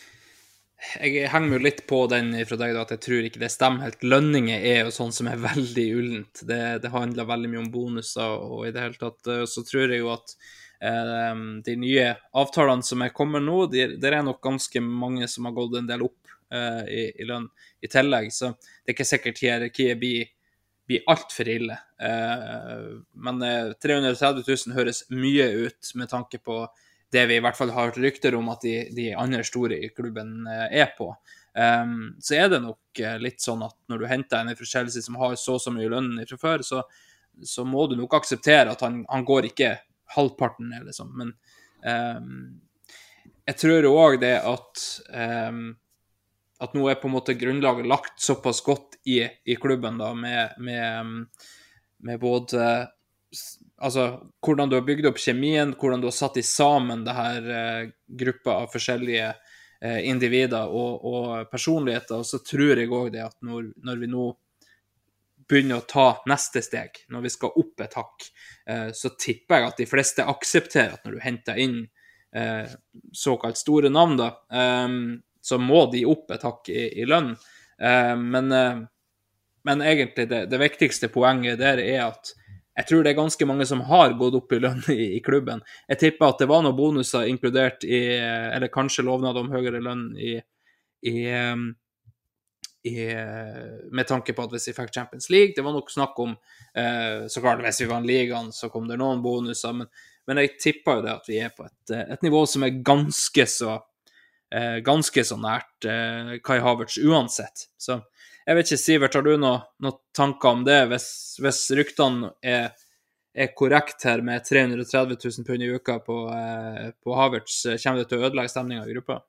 Speaker 3: jeg henger meg litt på den fra deg da, at jeg tror ikke det stemmer helt. Lønninger er jo sånn som er veldig ullent. Det, det handler veldig mye om bonuser, og i det hele tatt, uh, så tror jeg jo at uh, de nye avtalene som er kommet nå, det de er nok ganske mange som har gått en del opp uh, i, i lønn i tillegg, så det er ikke sikkert hierarkiet blir, blir alt for ille. Uh, men uh, tre hundre og tretti tusen høres mye ut med tanke på det vi i hvert fall har hørt rykter om at de, de andre store i klubben uh, er på. Um, så er det nok uh, litt sånn at når du henter en fra Chelsea som har så så mye lønn fra før, så, så må du nok akseptere at han, han går ikke halvparten, liksom. Men um, jeg tror også det at um, at nå er på en måte grunnlaget lagt såpass godt i, i klubben da, med, med, med både, altså, hvordan du har bygd opp kjemien, hvordan du har satt i sammen det her eh, gruppa av forskjellige eh, individer og, og personligheter, og så tror jeg også det at når, når vi nå begynner å ta neste steg, når vi skal opp et hakk, eh, så tipper jeg at de fleste aksepterer at når du henter inn eh, såkalt store navn da, eh, så må de opp et hakk i, i lønn. Uh, men, uh, men egentlig det, det viktigste poenget der er at jeg tror det er ganske mange som har gått opp i lønn i, i klubben. Jeg tipper at det var noen bonuser inkludert i, eller kanskje lovnad om høyere lønn i, i, um, i, med tanke på at hvis vi fikk Champions League, det var nok snakk om, uh, så klart hvis vi vant ligaen, så kom det noen bonuser, men, men jeg tipper jo det at vi er på et, et nivå som er ganske så Eh, ganske så nært eh, Kai Havertz uansett. Så jeg vet ikke, Sivert, har du noen noe tanker om det? Hvis, hvis ryktene er, er korrekt her med tre hundre og tretti tusen pund i uka på, eh, på Havertz, kommer det til å ødelegge stemningen i gruppa?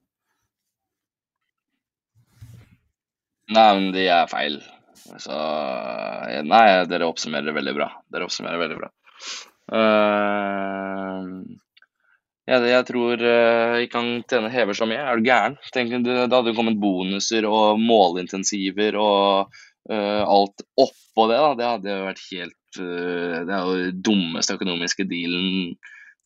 Speaker 4: Nei, men de er feil. Så, nei, dere oppsummerer veldig bra. Dere oppsummerer veldig bra. Uh... Ja, det, jeg tror uh, jeg kan tjene hever så mye. Er du gæren? Tenk, det, det hadde jo kommet bonuser og målintensiver og uh, alt oppå det. Da. Det hadde jo vært helt uh, Det er jo den dummeste økonomiske dealen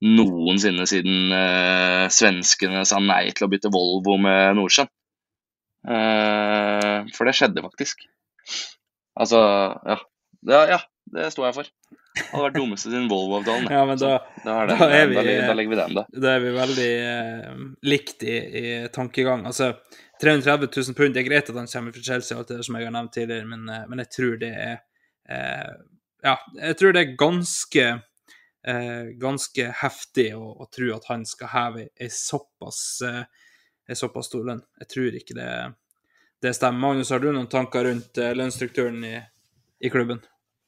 Speaker 4: noensinne siden uh, svenskene sa nei til å bytte Volvo med Nordsjøen. Uh, for det skjedde faktisk. Altså, ja. Ja, ja det står jeg for. Det hadde vært dummeste sin Volvo-avtalen.
Speaker 3: Ja, men da,
Speaker 4: da, er det,
Speaker 3: da, er vi,
Speaker 4: da, da legger vi den da.
Speaker 3: Da er vi veldig eh, likt i, i tankegang. Altså, tre hundre og tretti tusen pund, det er greit at han kommer fra Chelsea, alt det der som jeg har nevnt tidligere, men, eh, men jeg tror det er eh, ja, jeg tror det er ganske eh, ganske heftig å, å tro at han skal heve en såpass eh, en såpass stor lønn. Jeg tror ikke det, det stemmer. Magnus, har du noen tanker rundt eh, lønnsstrukturen i, i klubben?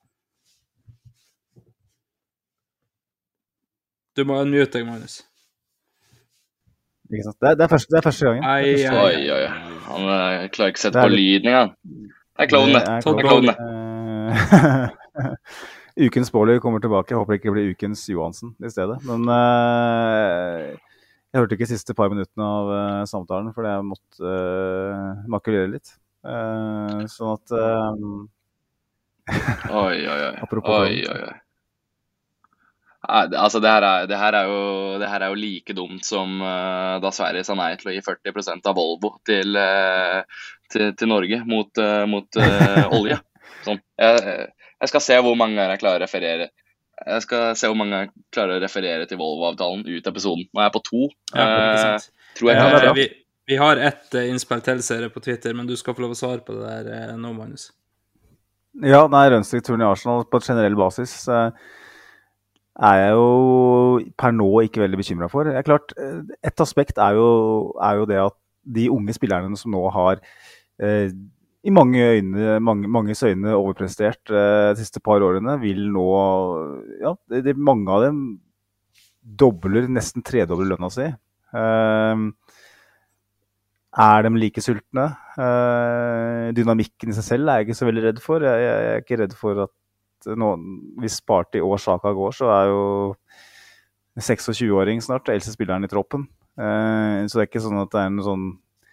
Speaker 3: Du må unmute deg, Magnus.
Speaker 5: Ikke sant? Det er, det er, første, det er første gangen.
Speaker 3: Ai,
Speaker 5: det er første
Speaker 4: Oi, oi, oi. Han uh, klarer ikke å sette på lyden engang. Det er klovn, det.
Speaker 5: Det er
Speaker 4: Det er klovn, det.
Speaker 5: Ukens Bårli kommer tilbake. Jeg håper det ikke blir ukens Johansen i stedet. Men uh, jeg hørte ikke de siste par minuttene av uh, samtalen, fordi jeg måtte uh, makulere litt. Uh, sånn at uh,
Speaker 4: Oi, oi, oi.
Speaker 5: Apropos
Speaker 4: oi, oi, oi. Nei, det- altså det her, er, det, her er jo, det her er jo like dumt som uh, da Sverige sa nei til å gi førti prosent av Volvo til, uh, til, til Norge mot, uh, mot uh, olje. Sånn. Jeg, jeg skal se hvor mange ganger jeg klarer å referere. Jeg skal se hvor mange ganger jeg klarer å referere til Volvo-avtalen ut episoden. Nå er jeg på to.
Speaker 3: Ja, ikke sant.
Speaker 4: Uh, tror jeg
Speaker 3: Ja,
Speaker 4: klarer det.
Speaker 3: vi, vi har ett eh, innspill til serie på Twitter, men du skal få lov å svare på det der eh, nå, Magnus.
Speaker 5: Ja, nei, lønnsstrukturen i Arsenal på et generell basis uh, er jeg jo per nå ikke veldig bekymret for. Det er klart, uh, et aspekt er jo, er jo det at de unge spillerne som nå har uh, i mange øyne, mange, manges øyne overprestert uh, de siste par årene, vil nå, ja, det, det, mange av dem dobler, nesten tredobler lønna si. Uh, er de like sultne? Uh, dynamikken i seg selv er jeg ikke så veldig redd for. Jeg, jeg, jeg er ikke redd for at noen, hvis Partey og Xhaka går, så er jo tjueseks-åring snart eldste spilleren i troppen. Uh, så det er ikke sånn at det er en sånn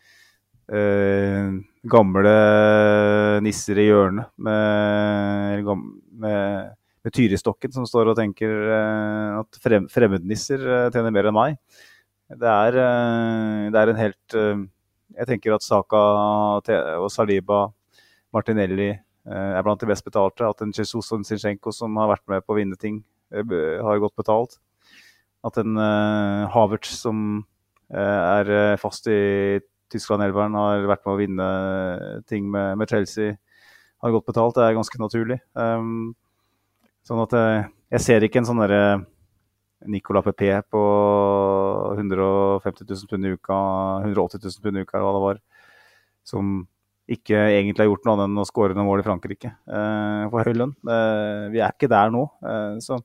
Speaker 5: uh, gamle nisser i hjørnet med, med, med tyrestokken som står og tenker uh, at frem, fremmednisser uh, tjener mer enn meg. Det er, uh, det er en helt uh, jeg tenker at Saka og Saliba, Martinelli uh, er blant de best betalte. At en Jesus og en Zinchenko som har vært med på å vinne ting uh, har godt betalt. At en uh, Havertz som uh, er fast i Tyskland-elveren har vært med å vinne ting med, med Chelsea, har godt betalt. Det er ganske naturlig. Um, sånn at uh, jeg ser ikke en sånn derre Nicolas Pepe på hundre og femti tusen pund i uka, hundre og åtti tusen pund i uka, eller hva det var, som ikke egentlig har gjort noe annet enn å skåre noen mål i Frankrike uh, for høy lønn. Uh, vi er ikke der nå, uh, så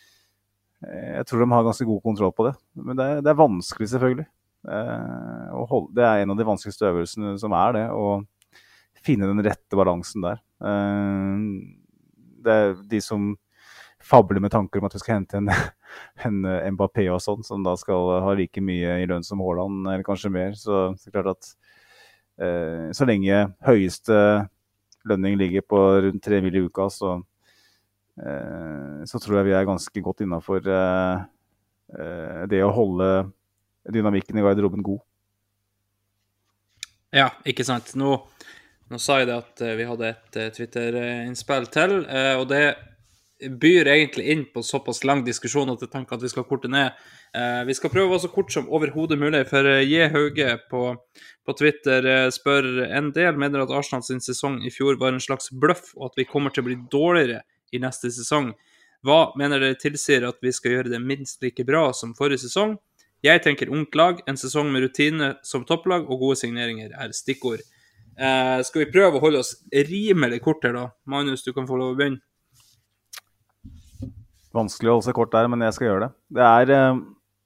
Speaker 5: jeg tror de har ganske god kontroll på det. Men det, det er vanskelig selvfølgelig. Uh, å holde, det er en av de vanskeligste øvelsene som er det, å finne den rette balansen der. Uh, det er de som fabler med tanker om at vi skal hente en, en Mbappé og sånn, som da skal ha like mye i lønn som Haaland, eller kanskje mer. Så det er klart at uh, så lenge høyeste lønning ligger på rundt tre mil i uka, så Uh, så tror jeg vi er ganske godt innenfor uh, uh, det å holde dynamikken i garderoben god.
Speaker 3: Ja, ikke sant. Nå, nå sa jeg det at uh, vi hadde et uh, Twitter-innspill til, uh, og det byr egentlig inn på såpass lang diskusjon at jeg tenker at vi skal korte ned. Uh, vi skal prøve å være så kort som overhodet mulig, for uh, J. Hauge på, på Twitter uh, spør en del mener at Arsenal sin sesong i fjor var en slags bløff, og at vi kommer til å bli dårligere i neste sesong. Hva mener dere tilsier at vi skal gjøre det minst like bra som forrige sesong? Jeg tenker ungt lag, en sesong med rutine som topplag og gode signeringer er stikkord. Eh, skal vi prøve å holde oss rimelig kort her da? Magnus, du kan få lov å begynne.
Speaker 5: Vanskelig å holde seg kort der, men jeg skal gjøre det. Det er, eh,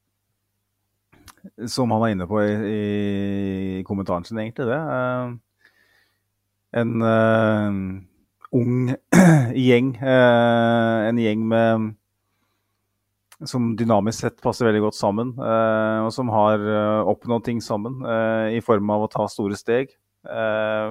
Speaker 5: som han er inne på i, i kommentaren sin egentlig, det. Eh, en... Eh, ung gjeng, eh, en gjeng med, som dynamisk sett passer veldig godt sammen, eh, og som har eh, oppnådd ting sammen eh, i form av å ta store steg. Eh,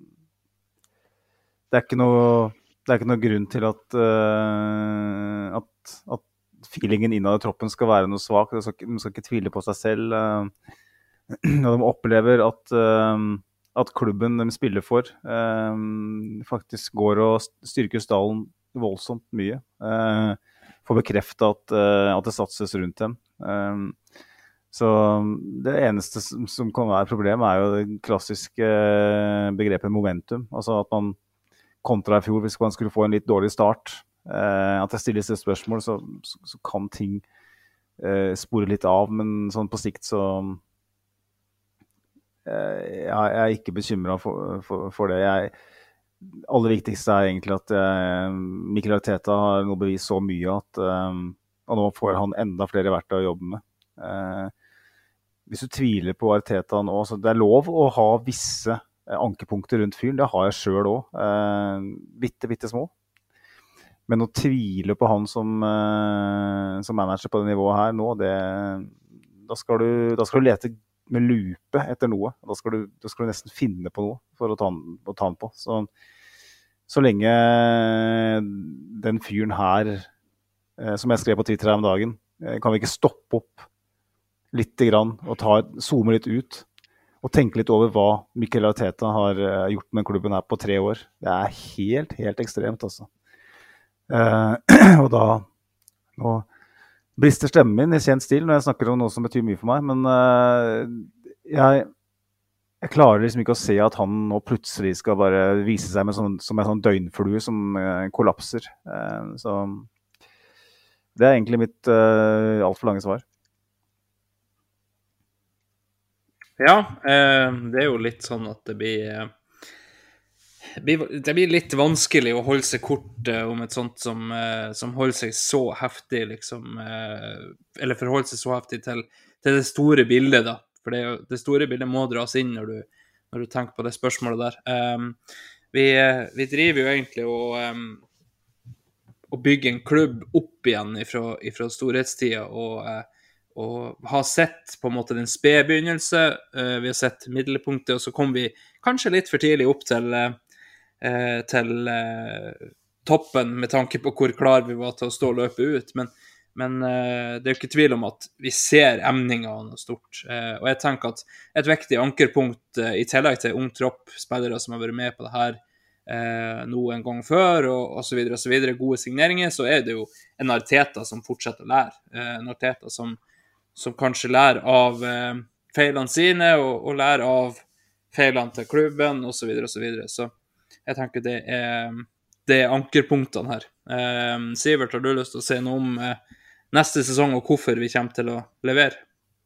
Speaker 5: det, er ikke noe, det er ikke noe grunn til at, eh, at, at feelingen innad i troppen skal være noe svak. De skal, de skal ikke tvile på seg selv. Eh, når de opplever at, eh, at klubben de spiller for eh, faktisk går og styrker stallen voldsomt mye. Eh, får bekreftet at, eh, at det satses rundt dem. Eh, så det eneste som, som kan være et problem er jo det klassiske begrepet momentum. Altså at man kontra i fjor, hvis man skulle få en litt dårlig start, eh, at det stilles et spørsmål, så, så, så kan ting eh, spore litt av, men sånn på sikt så Jeg er ikke bekymret for, for, for det. Jeg, aller viktigste er egentlig at uh, Mikel Arteta har nå bevist så mye at um, og nå får han enda flere verktøy å jobbe med. Uh, hvis du tviler på Arteta nå, så det er lov å ha visse uh, ankepunkter rundt fyren. Det har jeg selv også. Uh, bitte, bitte små. Men å tvile på han som, uh, som manager på det nivået her nå, det, da, skal du, da skal du lete med lupe etter noe. Da skal, du, da skal du nesten finne på noe for å ta den, å ta den på. Så, så lenge den fyren her, eh, som jeg skrev på Twitter her om dagen, eh, kan vi ikke stoppe opp litt grann og ta, zoome litt ut og tenke litt over hva Mikel Arteta har eh, gjort med klubben her på tre år. Det er helt, helt ekstremt, altså. Eh, og da nå brister stemmen min i kjent stil når jeg snakker om noe som betyr mye for meg, men uh, jeg, jeg klarer liksom ikke å se at han nå plutselig skal bare vise seg med sånn, som en sånn døgnflue som uh, kollapser. Uh, så det er egentlig mitt uh, alt for lange svar.
Speaker 3: Ja, uh, det er jo litt sånn at det blir... Uh... Det blir litt vanskelig å holde seg kort uh, om et sånt som, uh, som holder seg så heftig, liksom, uh, eller forholder seg så heftig til, til det store bildet, da. For det, det store bildet må dras inn når du, når du tenker på det spørsmålet der. Um, vi, vi driver jo egentlig å, um, å bygge en klubb opp igjen ifra, ifra storhetstida, og, uh, og har sett på en måte den spedbegynnelse, uh, vi har sett middelpunktet, og så kom vi kanskje litt for tidlig opp til... Uh, Eh, til eh, toppen med tanke på hvor klar vi var til å stå og løpe ut, men, men eh, det er jo ikke tvil om at vi ser emninger av noe stort, eh, og jeg tenker at et viktig ankerpunkt eh, i tillegg til ung tropp, spillere som har vært med på det her eh, noen gang før, og, og så videre og så videre, gode signeringer, så er det jo en Arteta som fortsetter å lære, eh, en Arteta som, som kanskje lærer av eh, feilene sine, og, og lærer av feilene til klubben, og så videre og så videre, så jeg tenker det er, det er ankerpunktene her. Eh, Sivert, har du lyst til å se noe om eh, neste sesong og hvorfor vi kommer til å levere?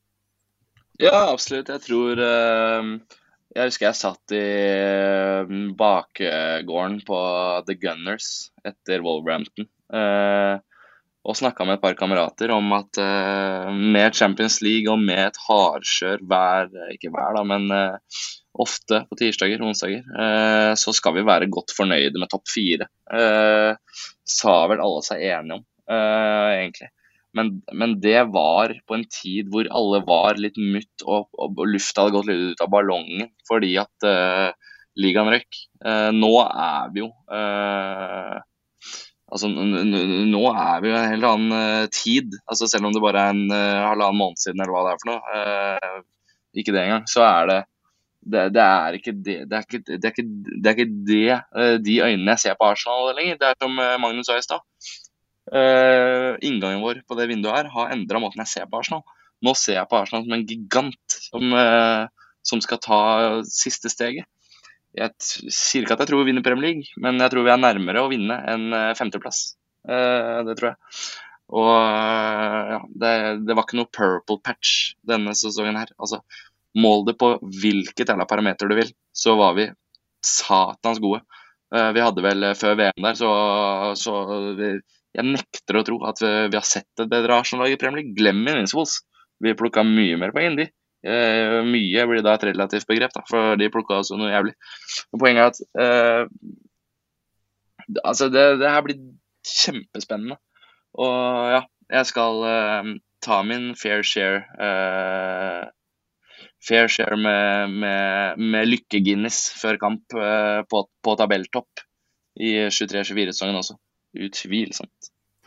Speaker 4: Ja, absolutt. Jeg tror eh, Jeg husker jeg satt i eh, bakgården på The Gunners etter Wolverhampton eh, og snakket med et par kamerater om at eh, med Champions League og med et hardkjør hver, ikke hver da, men eh, ofte på tirsdager, onsdager, eh, så skal vi være godt fornøyde med topp fire. Eh, sa vel alle seg enige om, eh, egentlig. Men, men det var på en tid hvor alle var litt mutt, og, og, og lufta hadde gått litt ut av ballongen, fordi at eh, ligaen røk. Eh, nå er vi jo... Eh, altså, nå er vi jo en helt annen uh, tid. Altså, selv om det bare er en uh, halvannen måned siden, eller hva det er for noe, uh, ikke det engang, så er det Det, det er ikke det, det er ikke det, er ikke, det, er ikke det uh, de øynene jeg ser på Arsenal lenger. Det er som uh, Magnus sa i stad. Uh, inngangen vår på det vinduet her har endret måten jeg ser på Arsenal. Nå ser jeg på Arsenal som en gigant som, uh, som skal ta siste steget. Jeg sier ikke at jeg tror vi vinner Premier League, men jeg tror vi er nærmere å vinne enn uh, femteplass. Uh, det tror jeg. Og uh, ja, det, det var ikke noe purple patch denne sesongen her. Altså, mål det på hvilket eller parameter du vil, så var vi satans gode. Uh, vi hadde vel uh, før V M der, så, så vi, jeg nekter å tro at vi, vi har sett et bedre Arsenal-lag i Premier League. Glem Invincibles. Vi plukket mye mer på Indy. Uh, mye blir da et relativt begrep, da, for de plukket altså noe jævlig. Men poenget er at uh, altså det, det her blir kjempespennende. Og ja, jeg skal uh, ta min fair share uh, fair share med, med, med lykke-Guinness før kamp uh, på, på tabelltopp i tjuetre tjuefire-sesongen også. Utvilsomt.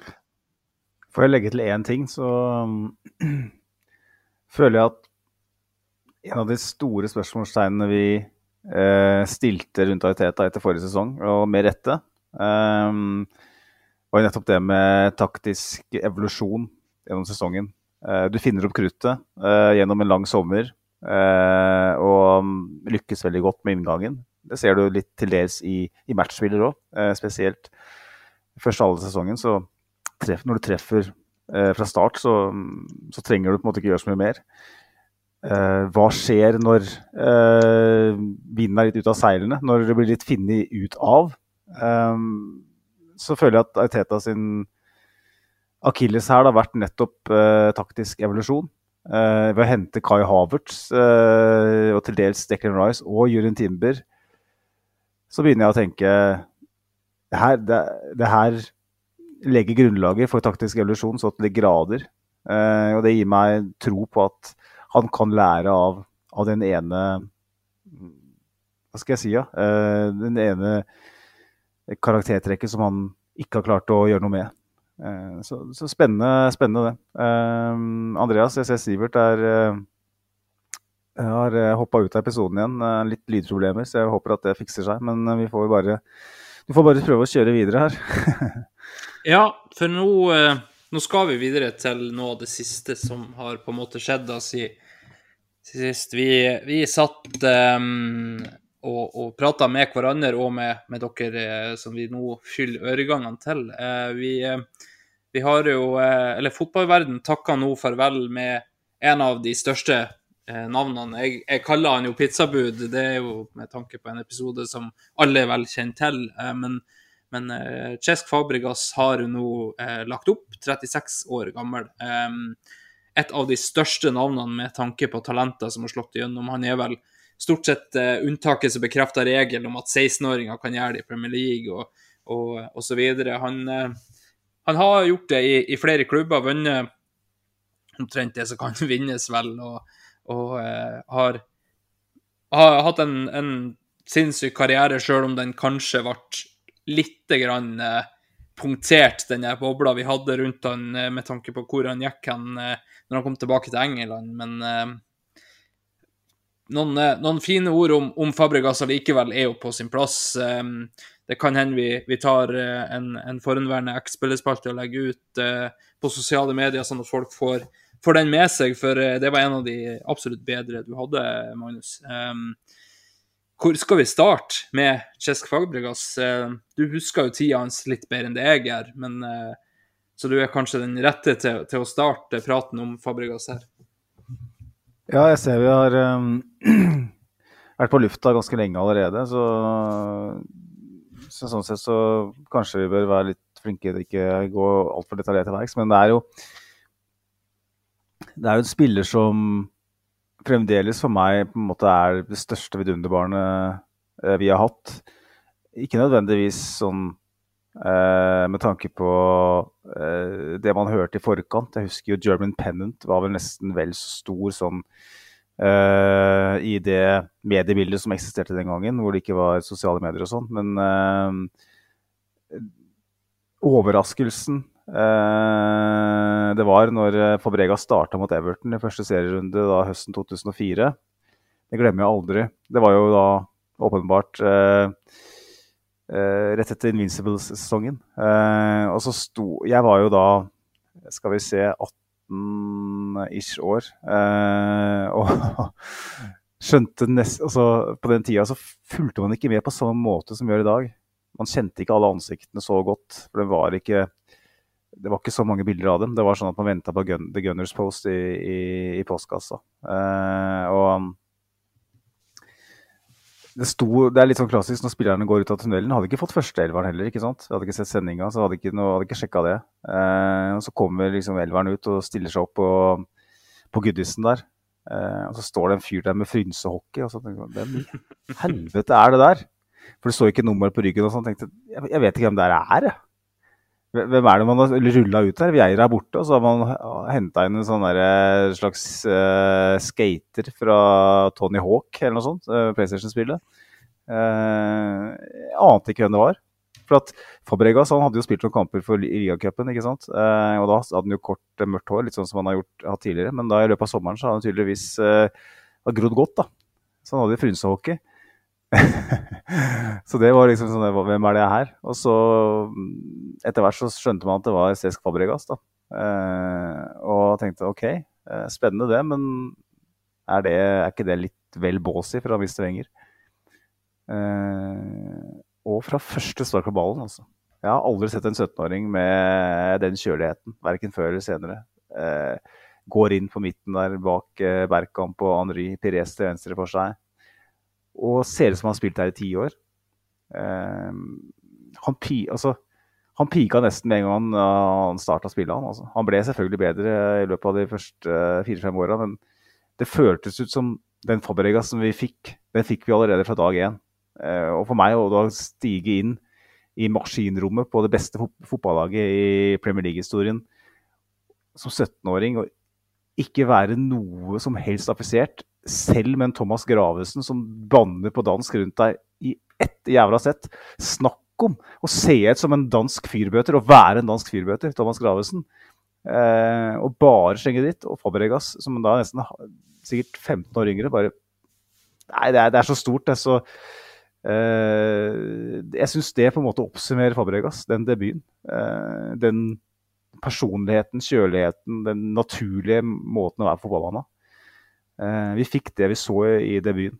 Speaker 5: Får jeg legge til en ting, så um, føler jeg at en av de store spørsmålstegnene vi eh, stilte rundt Arteta etter forrige sesong, og med rette, um, var jo nettopp det med taktisk evolusjon gjennom sesongen. Eh, du finner opp kruttet eh, gjennom en lang sommer, eh, og lykkes veldig godt med inngangen. Det ser du litt til dels i, i matchspiller også, eh, spesielt først alle sesongen, så treff, når du treffer eh, fra start, så, så trenger du på en måte ikke gjøre så mye mer. Eh, hva skjer når eh, vinden er litt ut av seilene, når det blir litt finnet ut av? Eh, så føler jeg at Arteta sin Achilles her har vært nettopp eh, taktisk evolusjon. Eh, ved å hente Kai Havertz eh, og til dels Declan Rice og Jurgen Timber, så begynner jeg å tenke det her, det, det her legger grunnlaget for taktisk evolusjon så til de grader. Eh, og det gir meg tro på at han kan lære av, av den ene, hva skal jeg si, ja? Eh, den ene karaktertrekket som han ikke har klart å gjøre noe med. Eh, så, så spennende, spennende det. Eh, Andreas, jeg ser Sivert er, eh, har hoppet ut av episoden igjen. Eh, litt lydproblemer, så jeg håper at det fikser seg. Men vi får bare, du får bare prøve å kjøre videre her.
Speaker 3: Ja, for nå, nå skal vi videre til noe av det siste som har på en måte skjedd da sist. Vi, vi satt um, og, og pratet med hverandre og med, med dere som vi nå fyller øregangene til. Uh, vi, vi har jo, uh, eller fotballverden takker nå farvel med en av de største uh, navnene. Jeg, jeg kaller han jo pizzabud, det er jo med tanke på en episode som alle vel kjenner til, uh, men Men uh, Cesc Fabregas har nå uh, lagt opp, trettiseks år gammel. Um, et av de største navnene med tanke på talenter som har slått igjennom. Han er vel stort sett uh, unntaket som bekrefter regel om at seksten-åringer kan gjøre det i Premier League og, og, og så videre. Han, uh, han har gjort det i, i flere klubber, vunnet omtrent det som kan vinnes vel, og, og uh, har, har hatt en, en sinnssyk karriere, selv om den kanskje ble litt grann eh, punktert, den bobla vi hadde rundt han eh, med tanke på hvor han gikk han eh, når han kom tilbake til England, men eh, noen, eh, noen fine ord om, om Fabregas likevel er jo på sin plass. Eh, det kan hende vi, vi tar eh, en, en forhenværende X-spillerspalte og legger ut eh, på sosiale medier, sånn at folk får, får den med seg, for eh, det var en av de absolutt bedre du hadde, Magnus. Eh, Hvor skal vi starte med Cesc Fabregas? Du husker jo tida hans litt bedre enn det jeg gjør, men så du er kanskje den rette til, til å starte praten om Fabregas her.
Speaker 5: Ja, jeg ser vi har um, vært på lufta ganske lenge allerede, så, så sånn sett så kanskje vi bør være litt flinke til ikke gå alt for detaljert til verks, men det er jo det er jo en spiller som fremdeles for meg på en måte er det største vidunderbarnet eh, vi har hatt. Ikke nødvendigvis sånn eh, med tanke på eh, det man hørte i forkant. Jeg husker jo German Pennant var vel nesten vel så stor sånn eh, i det mediebildet som eksisterte den gangen, hvor det ikke var sosiale medier og sånn. Men eh, overraskelsen Uh, det var når Fabregas startet mot Everton i første serierunde da, høsten to tusen og fire. Det glemmer jeg aldri. Det var jo da åpenbart uh, uh, rett etter Invincibles-sesongen. Uh, og så sto, jeg var jo da, skal vi se, atten-ish år. Uh, og skjønte nest, altså, på den tida så fulgte man ikke med på samme måte som vi gjør i dag. Man kjente ikke alle ansiktene så godt, for det var ikke Det var ikke så mange bilder av dem. Det var sånn at man ventet på gun, The Gunners Post i, i, i postkassa. Eh, og det, sto, det er litt sånn klassisk når spillerne går ut av tunnelen. Hadde ikke fått første elveren heller, ikke sant? Jeg hadde ikke sett sendinga, så hadde ikke, noe, hadde ikke sjekket det. Eh, og så kommer liksom elveren ut og stiller seg opp på, på Goodison der. Eh, og så står det en fyr der med frynsehockey. Og så tenker jeg, hvem helvete er det der? For det så ikke nummer på ryggen og sånn. Tenkte, jeg, jeg vet ikke hvem det er, jeg. Hvem er det man har rullet ut her? Vieira er borte, og så har man hentet inn en sånn der slags uh, skater fra Tony Hawk, eller noe sånt, uh, PlayStation-spillet. Uh, jeg ante ikke hvem det var. For at Fabregas, han hadde jo spilt noen kamper for Liga-cupen, ikke sant? Uh, og da hadde han jo kort mørkt hår, litt sånn som han har gjort hatt tidligere. Men da i løpet av sommeren så hadde han tydeligvis uh, grodd godt, da. Så han hadde frynsehockey. Så det var liksom sånn, hvem er det her? Og så etter hvert så skjønte man at det var Cesc Fabregas da. Eh, og tenkte, ok, eh, spennende det, men er, det, er ikke det litt vel bås i fra mister Wenger? Eh, og fra første start på ballen, altså. Jeg har aldri sett en syttenåring med den kjøligheten, hverken før eller senere. Eh, går inn på midten der bak eh, Bergkamp og Henry, Pires til venstre for seg. Og ser ut som han har spilt her i ti år. Eh, han, pi, altså, han pika nesten med en gang han, han startet å spille han. Altså. Han ble selvfølgelig bedre i løpet av de første fire-fem årene, men det føltes ut som den Fabregas som vi fikk, den fikk vi allerede fra dag én. Eh, og for meg å da stige inn i maskinrommet på det beste fotballaget i Premier League-historien som syttenåring, og ikke være noe som helst affisert, selv med en Thomas Gravesen som banner på dansk rundt deg i ett jævla sett. Snakk om å se ut som en dansk fyrbøter, og være en dansk fyrbøter, Thomas Gravesen. Eh, og bare slenge ditt, og Fabregas, som da er nesten sikkert femten år yngre, bare nei, det er, det er så stort, det er så Uh, jeg synes det på en måte oppsummerer Fabregas, den debuten. Uh, den personligheten, kjøligheten, den naturlige måten å være på fotballbanen. Uh, vi fikk det vi så i debuten.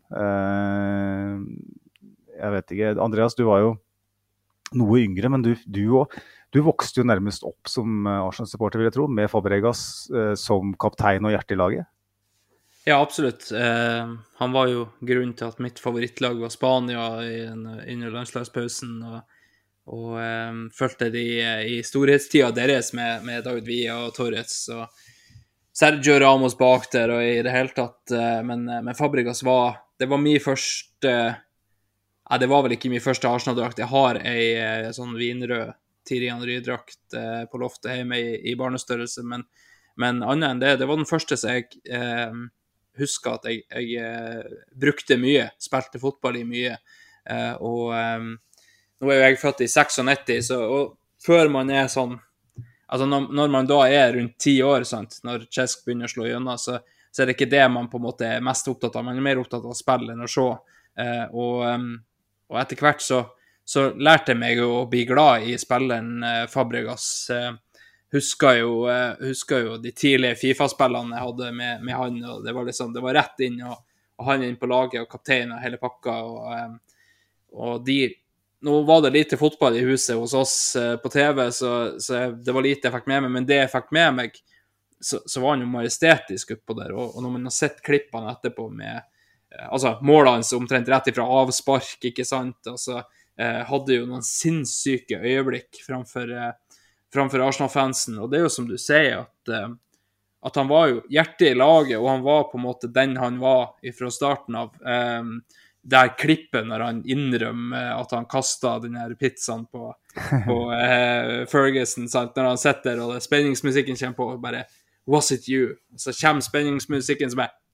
Speaker 5: Uh, jeg vet ikke, Andreas, du var jo noe yngre, men du, du, du vokste jo nærmest opp som Arsenal-supporter, vil jeg tro, med Fabregas uh, som kaptein og hjerte i laget.
Speaker 3: Ja, absolutt. Eh, han var jo grunnen til at mitt favorittlag var Spania i en, under landslagspausen, og, og eh, følte de i storhetstida deres med, med David Villa og Torres og Sergio Ramos bak der, og i det hele tatt, eh, men, men Fabregas var, det var min første, ja, det var vel ikke min første Arsenal-drakt. Jeg har en sånn vinrød Thierry Henry-drakt eh, på loftet hjemme i, i barnestørrelse, men, men annet enn det, det var den første som jeg eh, husker at jeg, jeg eh, brukte mye, spilte fotball i mye, eh, og eh, nå er jo jeg født i nittioseksognitti, så og før man er sånn, altså når, når man da er rundt ti år, sant, når Cesc begynner å slå gjennom, så, så er det ikke det man på en måte er mest opptatt av, man er mer opptatt av å spille enn å se, eh, og, um, og etter hvert så, så lærte jeg meg å bli glad i spilleren eh, Fabregas. eh, Husker jo, husker jo de tidlige FIFA-spillene jeg hadde med, med han, og det var liksom, det var rett inn, og, og han inn på laget, og kaptein og hele pakka, og, og de, nå var det lite fotball i huset hos oss på T V, så, så det var lite jeg fikk med meg, men det jeg fikk med meg, så, så var han jo majestetisk oppå der, og, og når man har sett klippene etterpå med, altså målene som omtrent rett ifra avspark, ikke sant, altså, eh, hadde jo noen sinnssyke øyeblikk framfor framfor Arsenal-fansen, og det er jo som du sier, at, uh, at han var jo hjertet i laget, og han var på en måte den han var fra starten av. Um, der klippet når han innrømmer at han kastet den her pizzaen på, på uh, Ferguson, sant? Når han sitter og spenningsmusikken kommer på, og bare, was it you? Så kommer spenningsmusikken som er,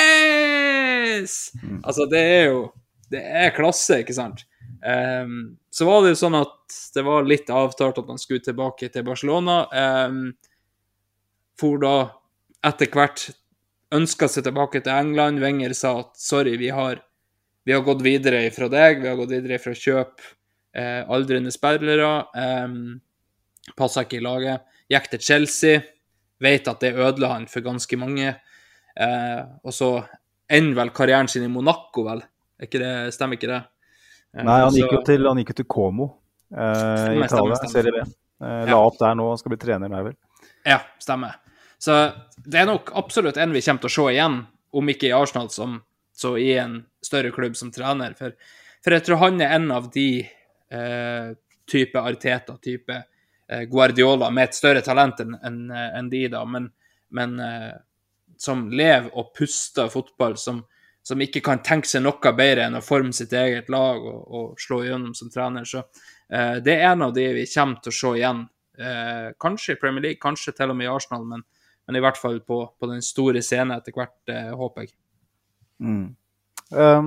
Speaker 3: yes! Mm. Altså det er jo, det er klasse, ikke sant? Um, så var det jo sånn at det var litt avtalt at han skulle tilbake til Barcelona. Um, for da etter hvert ønsket seg tilbake til England. Wenger sa at sorry, vi har, vi har gått videre fra deg, vi har gått videre fra kjøp eh, aldrende spillere, um, passet ikke i laget, gikk til Chelsea, vet at det ødela han for ganske mange, uh, og så ender vel karrieren sin i Monaco, vel? Ikke det, stemmer ikke det?
Speaker 5: Nei, han gikk jo til, han gikk jo til Como eh, i Italia, Serie B. Eh, la opp der nå, han skal bli trener der vel.
Speaker 3: Ja, stemmer. Så det er nok absolutt en vi kommer til å se igjen, om ikke i Arsenal, som, så i en større klubb som trener. For, for jeg tror han er en av de eh, type Arteta, type eh, Guardiola, med et større talent enn en, en de da, men, men eh, som lever og puster fotball, som som ikke kan tenke seg noe bedre enn å forme sitt eget lag og, og slå igjennom som trener. Så eh, det er en av de vi kommer til å se igjen. Eh, kanskje i Premier League, kanskje til og med i Arsenal, men, men i hvert fall på, på den store scenen etter hvert, eh, håper jeg.
Speaker 5: Mm. Um,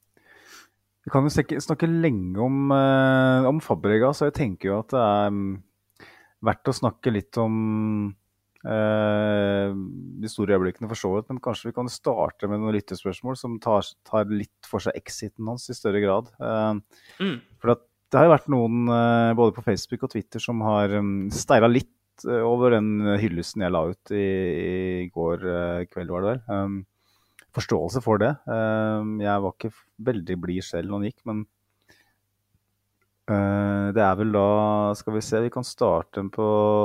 Speaker 5: vi kan jo snakke, snakke lenge om, uh, om Fabregas, så jeg tenker jo at det er um, verdt å snakke litt om Uh, vi de store øyeblikkene for så vidt, men kanskje vi kan starte med noen lyttespørsmål som tar, tar litt for seg exiten hans i større grad. Uh,
Speaker 3: Mm.
Speaker 5: For at det har jo vært noen, uh, både på Facebook og Twitter, som har um, steilet litt uh, over den hyllesten jeg la ut i, i går uh, kveld, var det vel. Um, forståelse for det. Um, jeg var ikke veldig blid selv når han gikk, men uh, det er vel da, skal vi se, vi kan starte på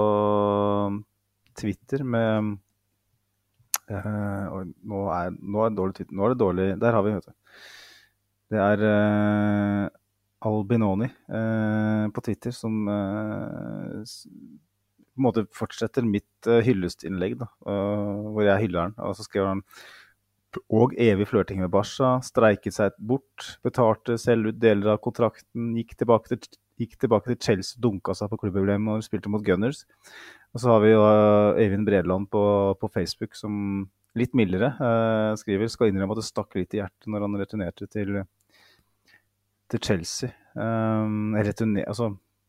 Speaker 5: Twitter med uh, og nå, er, nå er det dårlig Twitter, nå er det dårlig, der har vi, vet du. Det er uh, Albinoni uh, på Twitter som uh, s- på en måte fortsetter mitt uh, hyllestinnlegg da, uh, hvor jeg hyller han, og så skriver han og evig flørting med Barca, streiket seg bort, betalte selv ut deler av kontrakten, gikk tilbake til, gikk tilbake til Chelsea, dunka seg på klubbproblemet og spilte mot Gunners. Og så har vi jo uh, Eivind Bredland på, på Facebook som litt mildere uh, skriver, skal innrømme at det stakk litt i hjertet når han returnerte til, til Chelsea. Um, returner, altså,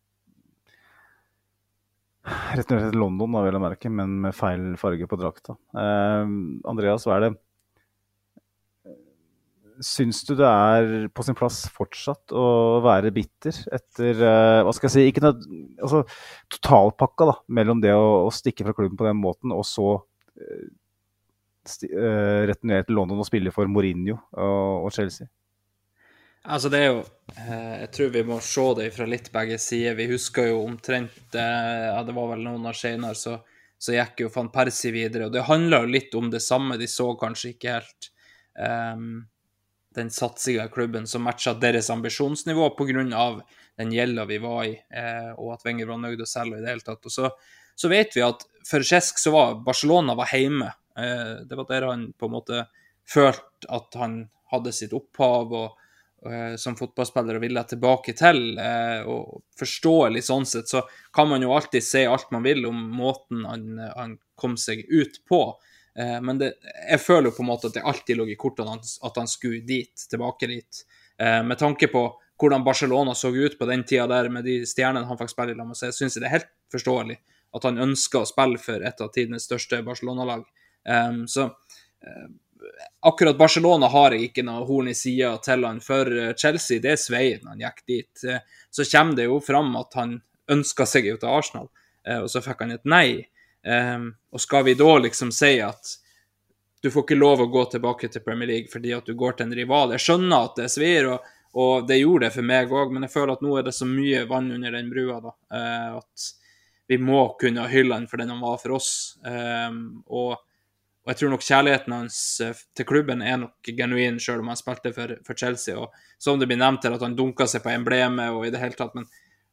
Speaker 5: returnerte til London, da vil jeg merke, men med feil farge på drakta. Um, Andreas, hva er det? Syns du det er på sin plass fortsatt å være bitter etter, uh, hva skal jeg si, ikke noe, altså totalpakka da, mellom det å, å stikke fra klubben på den måten, og så uh, sti, uh, returnere til London og spille for Mourinho og, og Chelsea?
Speaker 3: Altså det er jo, eh, jeg tror vi må se det fra litt begge sider. Vi husker jo omtrent, eh, ja det var vel noen år senere, så, så gikk jo Van Persie videre, og det handler jo litt om det samme. De så kanskje ikke helt um, den satsingen i klubben som matchet deres ambisjonsnivå på grunn av den gjelda vi var i, eh, og at Wenger var nøyd å selge i det hele tatt. Og så, så vet vi at for Cesc så var Barcelona var hjemme. Eh, det var der han på en måte følte at han hadde sitt opphav, og som fotballspillere ville tilbake til, eh, og forståelig sånn sett, så kan man jo alltid si alt man vil om måten han, han kom seg ut på, eh, men det, jeg føler jo på en måte at det alltid lå i kortene at han skulle dit, tilbake dit, eh, med tanke på hvordan Barcelona så ut på den tida der, med de stjernene han fikk spille i, la meg si. Jeg synes det er helt forståelig at han ønsker å spille for et av tidenes største Barcelona-lag, eh, så eh, akkurat Barcelona har jeg ikke noe horn i siden til han. For Chelsea, det er sveien han gikk dit. Så kommer det jo fram at han ønsket seg jo til Arsenal, og så fikk han et nei. Og skal vi da liksom si at du får ikke lov å gå tilbake til Premier League fordi at du går til en rival? Jeg skjønner at det svir, og, og det gjorde det for meg også, men jeg føler at nå er det så mye vann under den brua da, at vi må kunne hylle han for den han var for oss. Og Og jeg tror nok kjærligheten hans til klubben er nok genuin, selv om han spilte for, for Chelsea. Og som det blir nevnt til at han dunket seg på emblemet og i det hele tatt. Men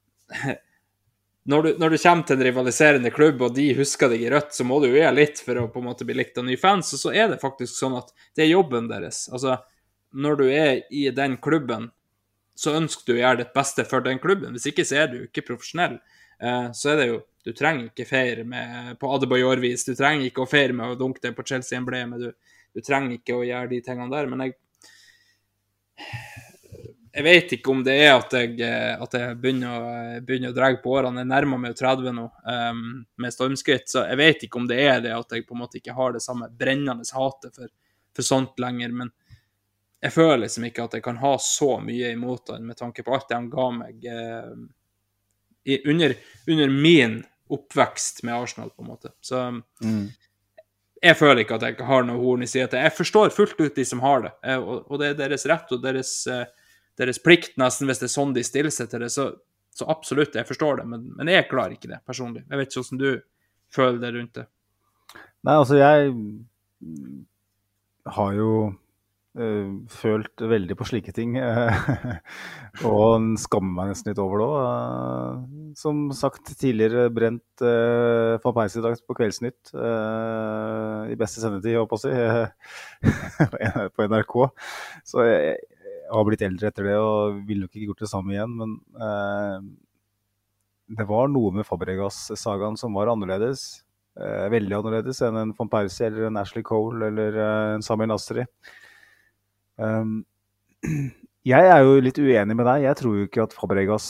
Speaker 3: når du, når du kommer til en rivaliserende klubb, og de husker deg i rødt, så må du jo gjøre litt for å på en måte bli likt av nye fans. Og så er det faktisk sånn at det er jobben deres. Altså, når du er i den klubben, så ønsker du å gjøre ditt beste for den klubben. Hvis ikke så er du ikke profesjonell. Eh, så er det jo, du trenger ikke feire med, på Adebayor-vis, du trenger ikke å feire med å dunke det på Chelsea-emblemet, du, du trenger ikke å gjøre de tingene der, men jeg jeg vet ikke om det er at jeg, at jeg begynner, å, begynner å dra på årene, jeg nærmer meg tretti nå, um, med stormskritt, så jeg vet ikke om det er det at jeg på en måte ikke har det samme brennende hatet for, for sånt lenger, men jeg føler liksom ikke at jeg kan ha så mye imot han med tanke på alt det han ga meg eh, i, under, under min oppvekst med Arsenal på en måte. Så mm. jeg føler ikke at jeg har noe horn i siden til. Jeg forstår fullt ut de som har det, eh, og, og det er deres rett og deres, eh, deres plikt nesten hvis det er sånn de stiller seg til det, så, så absolutt, jeg forstår det, men, men jeg klarer ikke det personlig. Jeg vet ikke hvordan du føler det rundt det.
Speaker 5: Nei, altså jeg har jo Uh, følt veldig på slike ting og skammer meg nesten litt over det uh, som sagt tidligere brent uh, Van Persie i dag på Kveldsnytt uh, i beste sendetid, jeg håper å si på N R K, så jeg, jeg har blitt eldre etter det og vil nok ikke gjort det samme igjen, men uh, det var noe med Fabregas-sagaen som var annerledes, uh, veldig annerledes enn en Van Persie eller en Ashley Cole eller uh, en Samir Nasri. Um, jeg er jo litt uenig med deg. Jeg tror jo ikke at Fabregas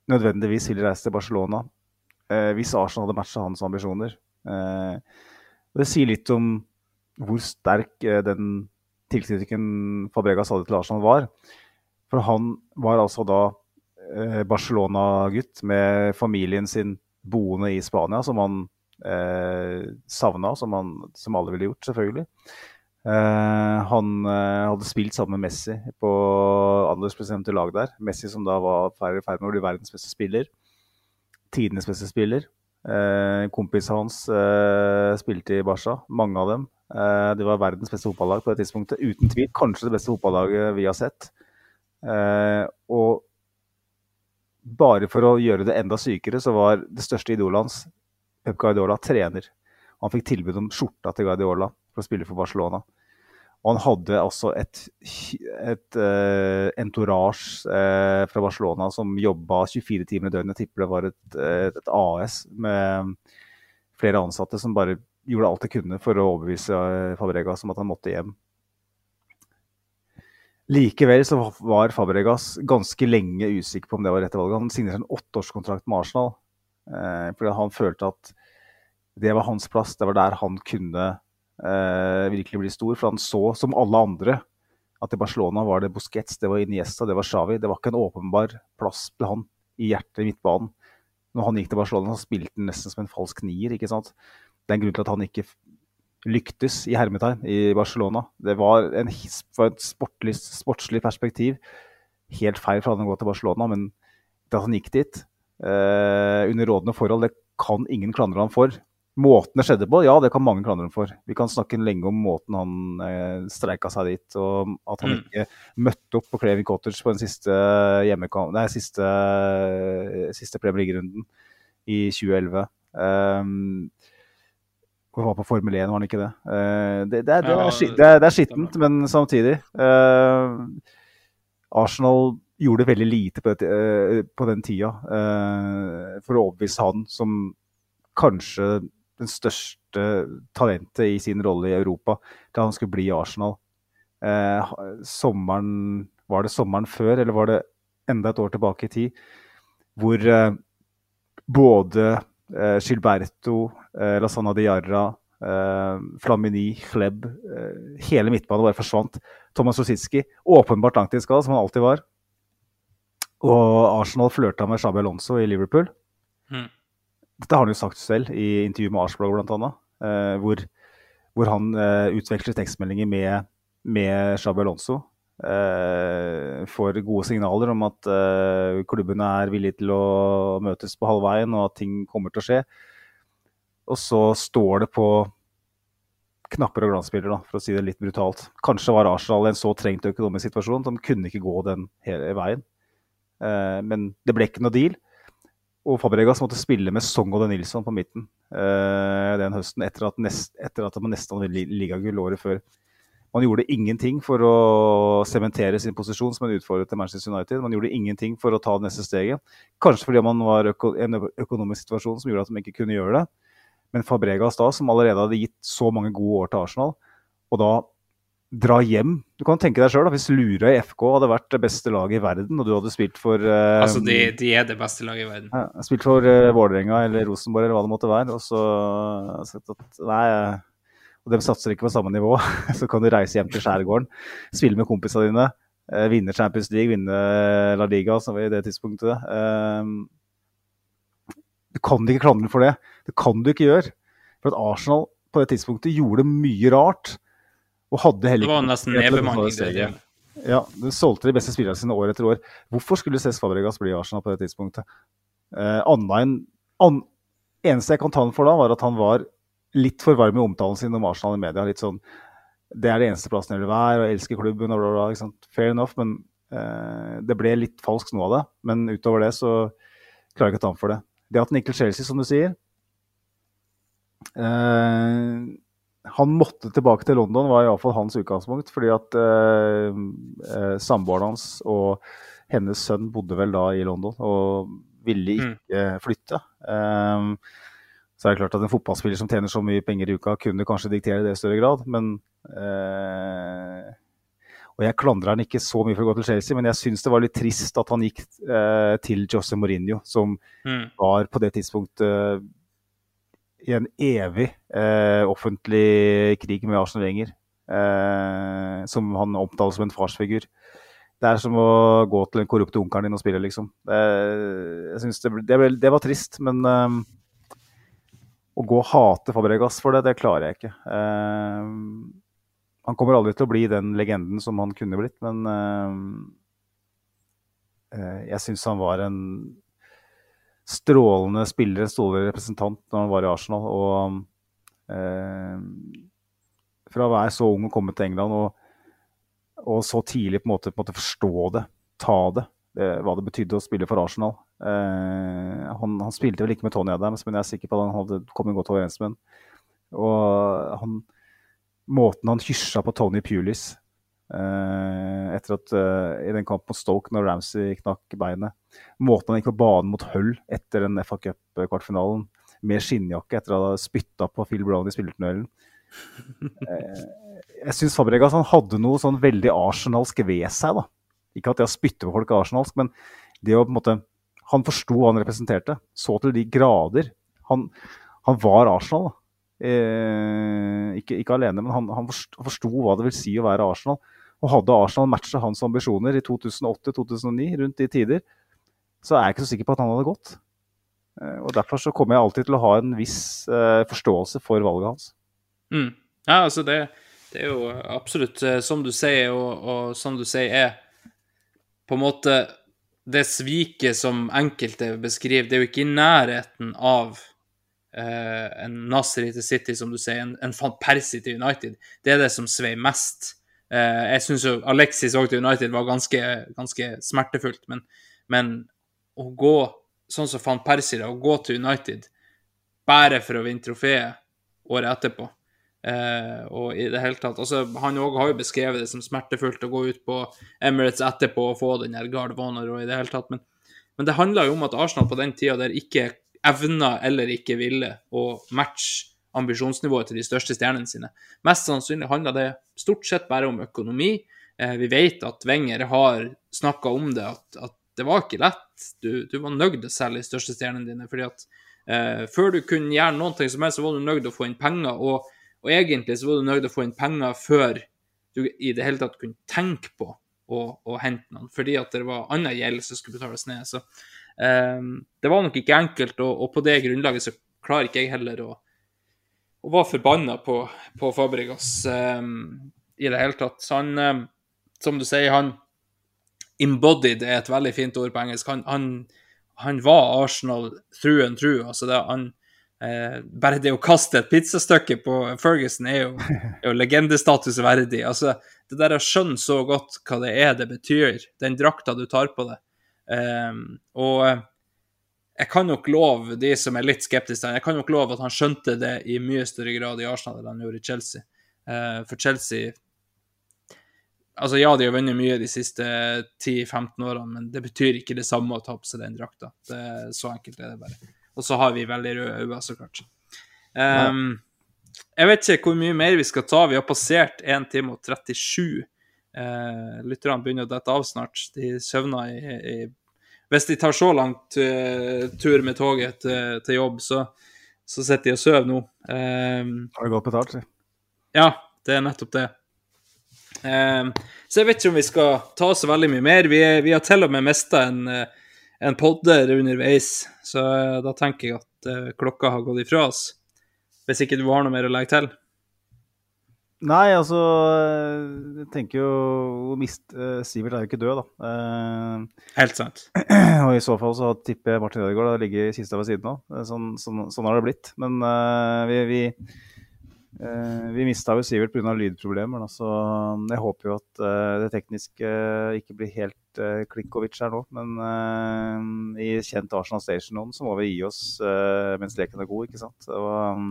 Speaker 5: nødvendigvis ville reise til Barcelona uh, hvis Arsenal hadde matchet hans ambisjoner. Uh, Og det sier litt om hvor sterk eh, den tilknytningen Fabregas hadde til Arsenal var. For han var altså da eh, Barcelona-gutt med familien sin boende i Spania, som han eh, savnet, som, han, som alle ville gjort selvfølgelig. Eh, han eh, hadde spilt sammen med Messi på aldersbestemte lag der. Messi som da var ferdig med å bli verdens beste spiller. Tidenes beste spiller. Eh, kompisene hans eh, spilte i Barca, mange av dem. Eh, det var verdens beste fotballag på det tidspunktet. Uten tvil, kanskje det beste fotballaget vi har sett. Eh, og bare for å gjøre det enda sykere, så var det største idolet hans, Pep Guardiola, trener. Han fikk tilbud om skjorta til Guardiola for å spille for Barcelona. Og han hadde altså et, et uh, entourage uh, fra Barcelona som jobbet tjuefire timer i døgnet. Jeg tipper det var et, et, et A S med flere ansatte som bare gjorde alt de kunne for å overbevise Fabregas om at han måtte hjem. Likevel så var Fabregas ganske lenge usikker på om det var rette valget. Han signerte en åtteårskontrakt med Arsenal, uh, fordi han følte at det var hans plass, det var der han kunne Uh, virkelig bli stor, for han så som alle andre at i Barcelona var det Busquets, det var Iniesta, det var Xavi. Det var ikke en åpenbar plass til han i hjertet i midtbanen. Når han gikk til Barcelona, så spilte han nesten som en falsk nier, ikke sant? Det er en grunn til at han ikke lyktes i hermetegn i Barcelona. Det var en, fra et sportlig, sportslig perspektiv helt feil for han å gå til Barcelona, men da han gikk dit uh, under rådende forhold, det kan ingen klandre han for. Måten det skjedde på, ja, det kan mange klandre ham for. Vi kan snakke lenge om måten han eh, streika seg dit, og at han mm. ikke møtte opp på Craven Cottage på den siste hjemmekamp, nei, siste, siste Premier League-runden i tjue elleve. Um, han var på Formel én, var han ikke det? Uh, det, det, er, det, er, det, er, det er skittent, men samtidig. Uh, Arsenal gjorde veldig lite på, det, uh, på den tida uh, for å overbevise han som kanskje den største talentet i sin rolle i Europa, da han skulle bli i Arsenal. Eh, sommeren, var det sommeren før, eller var det enda et år tilbake i tid, hvor eh, både eh, Gilberto, eh, Lassana Diarra, eh, Flamini, Klebb, eh, hele midtbanen bare forsvant. Thomas Rosicki, åpenbart langtidsskade, som han alltid var. Og Arsenal flørta med Xabi Alonso i Liverpool. Mm. Dette har han jo sagt selv i intervju med Arsenal blant annet, eh, hvor, hvor han eh, utveksler tekstmeldinger med, med Xabi Alonso. Eh, får gode signaler om at eh, klubbene er villige til å møtes på halvveien, og at ting kommer til å skje. Og så står det på knapper og glansbilder, da, for å si det litt brutalt. Kanskje var Arsenal i en så trengt økonomisk situasjon, de kunne ikke gå den hele veien. Eh, men det ble ikke noe deal. Og Fabregas måtte spille med Song og Nilsson på midten eh, den høsten, etter at, nest, etter at man nesten hadde ligagull året før. Man gjorde ingenting for å sementere sin posisjon som en utfordrer til Manchester United. Man gjorde ingenting for å ta det neste steget. Kanskje fordi man var i øko, en økonomisk situasjon som gjorde at man ikke kunne gjøre det. Men Fabregas da, som allerede hadde gitt så mange gode år til Arsenal, og da dra hjem. Du kan tenke deg selv da, hvis Lura i F K hadde vært det beste laget i verden, og du hadde spilt for... Uh,
Speaker 3: altså, de, de er det beste laget i verden.
Speaker 5: Ja, spilt for uh, Vålerenga eller Rosenborg, eller hva det måtte være, og så sagt at, nei, og de satser ikke på samme nivå, så kan du reise hjem til Skjærgården, spille med kompisene dine, uh, vinne Champions League, vinne La Liga, som var i det tidspunktet. Uh, du kan ikke klandre for det. Det kan du ikke gjøre. For at Arsenal på det tidspunktet gjorde mye rart, og hadde heller...
Speaker 3: Det var nesten nedbemanning det. det.
Speaker 5: Ja, de solgte de beste spillerne sine år etter år. Hvorfor skulle Cesc Fabregas bli i Arsenal på det tidspunktet? Eh, Anna en, an, eneste jeg kan ta den for da, var at han var litt for varm i omtalen sin om Arsenal i media. Litt sånn, det er det eneste plassen jeg vil være, og jeg elsker klubben, og bla, bla, bla, ikke sant? Fair enough, men eh, det ble litt falskt noe av det. Men utover det så klarer jeg ikke å ta den for det. Det at han gikk til Chelsea, som du sier, eh, han måtte tilbake til London, var i hvert fall hans utgangspunkt, fordi at eh, eh, samboeren hans og hennes sønn bodde vel da i London, og ville ikke mm. flytte. Um, så er det klart at en fotballspiller som tjener så mye penger i uka, kunne kanskje diktere det i større grad, men eh, og jeg klandrer han ikke så mye for å gå til Chelsea, men jeg synes det var litt trist at han gikk eh, til Jose Mourinho, som mm. var på det tidspunktet i en evig eh, offentlig krig med Arsene Wenger, eh, som han omtaler som en farsfigur. Det er som å gå til den korrupte onkelen din og spille, liksom. Det, jeg synes det, det, det var trist, men eh, å gå og hate Fabregas for det, det klarer jeg ikke. Eh, han kommer aldri til å bli den legenden som han kunne blitt, men eh, eh, jeg synes han var en strålende spiller, en strålende representant når han var i Arsenal, og eh, fra å være så ung og komme til England, og, og så tidlig på en måte, på en måte forstå det, ta det, det, hva det betydde å spille for Arsenal. Eh, han, han spilte vel ikke med Tony Adams, men jeg er sikker på at han hadde kommet godt overens med han. Og han, måten han hysja på Tony Pulis, Uh, etter at uh, i den kampen mot Stoke når Ramsey knakk beinet, måten han gikk på banen mot Hull etter den F A Cup-kvartfinalen med skinnjakke etter å ha spyttet på Phil Brown i spillertunnelen. uh, jeg synes Fabregas han hadde noe sånn veldig arsenalsk ved seg da. Ikke at det å spytte på folk er arsenalsk, men det å på en måte, han forstod hva han representerte, så til de grader han, han var Arsenal da. Uh, ikke, ikke alene, men han, han forstod hva det vil si å være Arsenal. Og hadde Arsenal matchet hans ambisjoner i to tusen og åtte til to tusen og ni, rundt de tider, så er jeg ikke så sikker på at han hadde gått. Uh, og derfor så kommer jeg alltid til å ha en viss uh, forståelse for valget hans.
Speaker 3: Mm. Ja, altså det, det er jo absolutt uh, som du sier, og, og som du sier er på en måte det sviket som enkelte beskriver, det er jo ikke i nærheten av Uh, en Nasri til City, som du sier, en, en Van Persie til United. Det er det som svei mest. Uh, jeg synes jo Alexis også til United var ganske, ganske smertefullt, men, men å gå sånn som Van Persie, å gå til United bare for å vinne trofeet året etterpå, uh, og i det hele tatt, altså, han også har jo beskrevet det som smertefullt å gå ut på Emirates etterpå og få den her Guard of Honor og i det hele tatt, men, men det handler jo om at Arsenal på den tiden der ikke evna eller ikke ville å matche ambisjonsnivået til de største stjernene sine. Mest sannsynlig handler det stort sett bare om økonomi. Eh, vi vet at Wenger har snakket om det, at, at det var ikke lett. Du, du var nødt til å selge de største stjernene dine, fordi at eh, før du kunne gjøre noe som helst, så var du nødt til å få inn penger, og, og egentlig så var du nødt til å få inn penger før du i det hele tatt kunne tenke på å, å hente noen, fordi at det var annen gjeld som skulle betales ned, så Um, det var nok ikke enkelt, og, og på det grunnlaget så klarer ikke jeg heller å, å være forbannet på, på Fabregas um, i det hele tatt. Så han, um, som du sier, han embodied er et veldig fint ord på engelsk. Han, han, han var Arsenal through and through. Altså det, han, uh, bare det å kaste et pizzastykke på Ferguson er jo, er jo legendestatus verdig. Altså, det der å skjønne så godt hva det er det betyr, den drakta du tar på det. Um, og jeg kan nok love de som er litt skeptiske, jeg kan nok love at han skjønte det i mye større grad i Arsenal enn han gjorde i Chelsea. Uh, for Chelsea, altså ja, de har vunnet mye de siste ti til femten årene, men det betyr ikke det samme å ta på seg den drakta. Det er så enkelt er det bare. Og så har vi veldig røde øyne, så klart. Um, jeg vet ikke hvor mye mer vi skal ta. Vi har passert en time og trettisju. Uh, lytterne begynner å dette av snart. De søvner i, i hvis de tar så langt uh, tur med toget til, til jobb, så, så sitter de og søv nå. Um,
Speaker 5: har det gått betalt, si?
Speaker 3: Ja, det er nettopp det. Um, så jeg vet ikke om vi skal ta så veldig mye mer. Vi, vi har til og med mistet en, en podder underveis, så uh, da tenker jeg at uh, klokka har gått ifra oss. Hvis ikke du har noe mer å legge til.
Speaker 5: Nei, altså, jeg tenker jo mist, uh, Sivert er jo ikke død da. Uh,
Speaker 3: Helt sant.
Speaker 5: Og i så fall så tipper jeg Martin Ødegaard da ligger i kista ved siden av. Sånn, sånn, sånn har det blitt. Men uh, vi, vi, uh, vi mistet jo Sivert på grunn av lydproblemer da. Så jeg håper jo at uh, det tekniske uh, ikke blir helt uh, Klinkovic her nå. Men uh, i kjent Arsenal Station nå, så må vi gi oss uh, mens leken er god, ikke sant? Og um,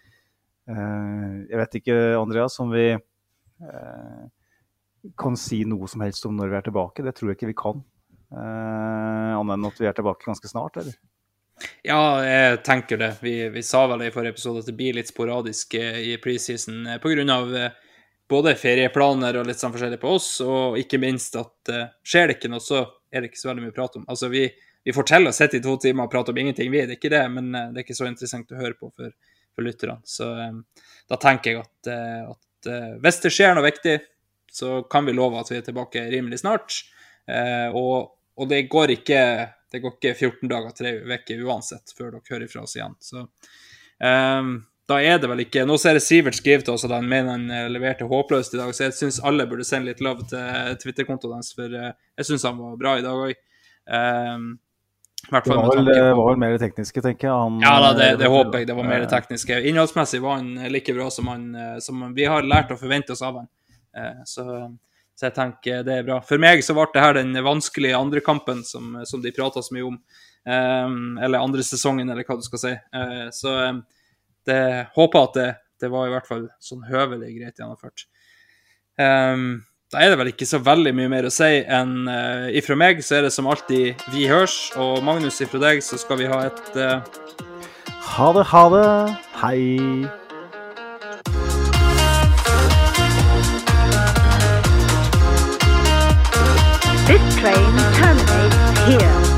Speaker 5: Uh, jeg vet ikke, Andreas, om vi uh, kan si noe som helst om når vi er tilbake. Det tror jeg ikke vi kan. Uh, annet enn at vi er tilbake ganske snart, eller?
Speaker 3: Ja, jeg tenker det. Vi, vi sa vel i forrige episode at det blir litt sporadisk i preseason på grunn av både ferieplaner og litt sånn forskjellig på oss, og ikke minst at uh, skjer det ikke noe, så er det ikke så veldig mye å prate om. Altså, vi, vi får til å sitte i to timer og prate om ingenting, vi er det ikke det, men uh, det er ikke så interessant å høre på for for lytterne. Så um, da tenker jeg at, uh, at uh, hvis det skjer noe viktig, så kan vi love at vi er tilbake rimelig snart. Uh, og, og det går ikke det går ikke fjorten dager, tre vekker uansett, før dere hører fra oss igjen. Så um, da er det vel ikke... Nå ser jeg Sivert skrive til oss at han mener han leverte håpløst i dag, så jeg synes alle burde sende litt love til Twitter-kontoen hans, for uh, jeg synes han var bra i dag også. Um, det
Speaker 5: var vel, var vel mer tekniske, tenker jeg. Han,
Speaker 3: ja, da, det, det håper jeg. Det var mer tekniske. Innholdsmessig var han like bra som, han, som vi har lært å forvente oss av han. Uh, så... Så jeg tenker det er bra. For meg så ble det her den vanskelige andre kampen som, som de pratet så mye om. Um, eller andre sesongen, eller hva du skal si. Uh, så um, det håper at det, det var i hvert fall sånn høvelig greit gjennomført. Um, da er det vel ikke så veldig mye mer å si enn uh, ifra meg så er det som alltid vi hørs. Og Magnus, ifra deg så skal vi ha et... Uh...
Speaker 5: Ha det, ha det. Hei.
Speaker 6: This train terminates here.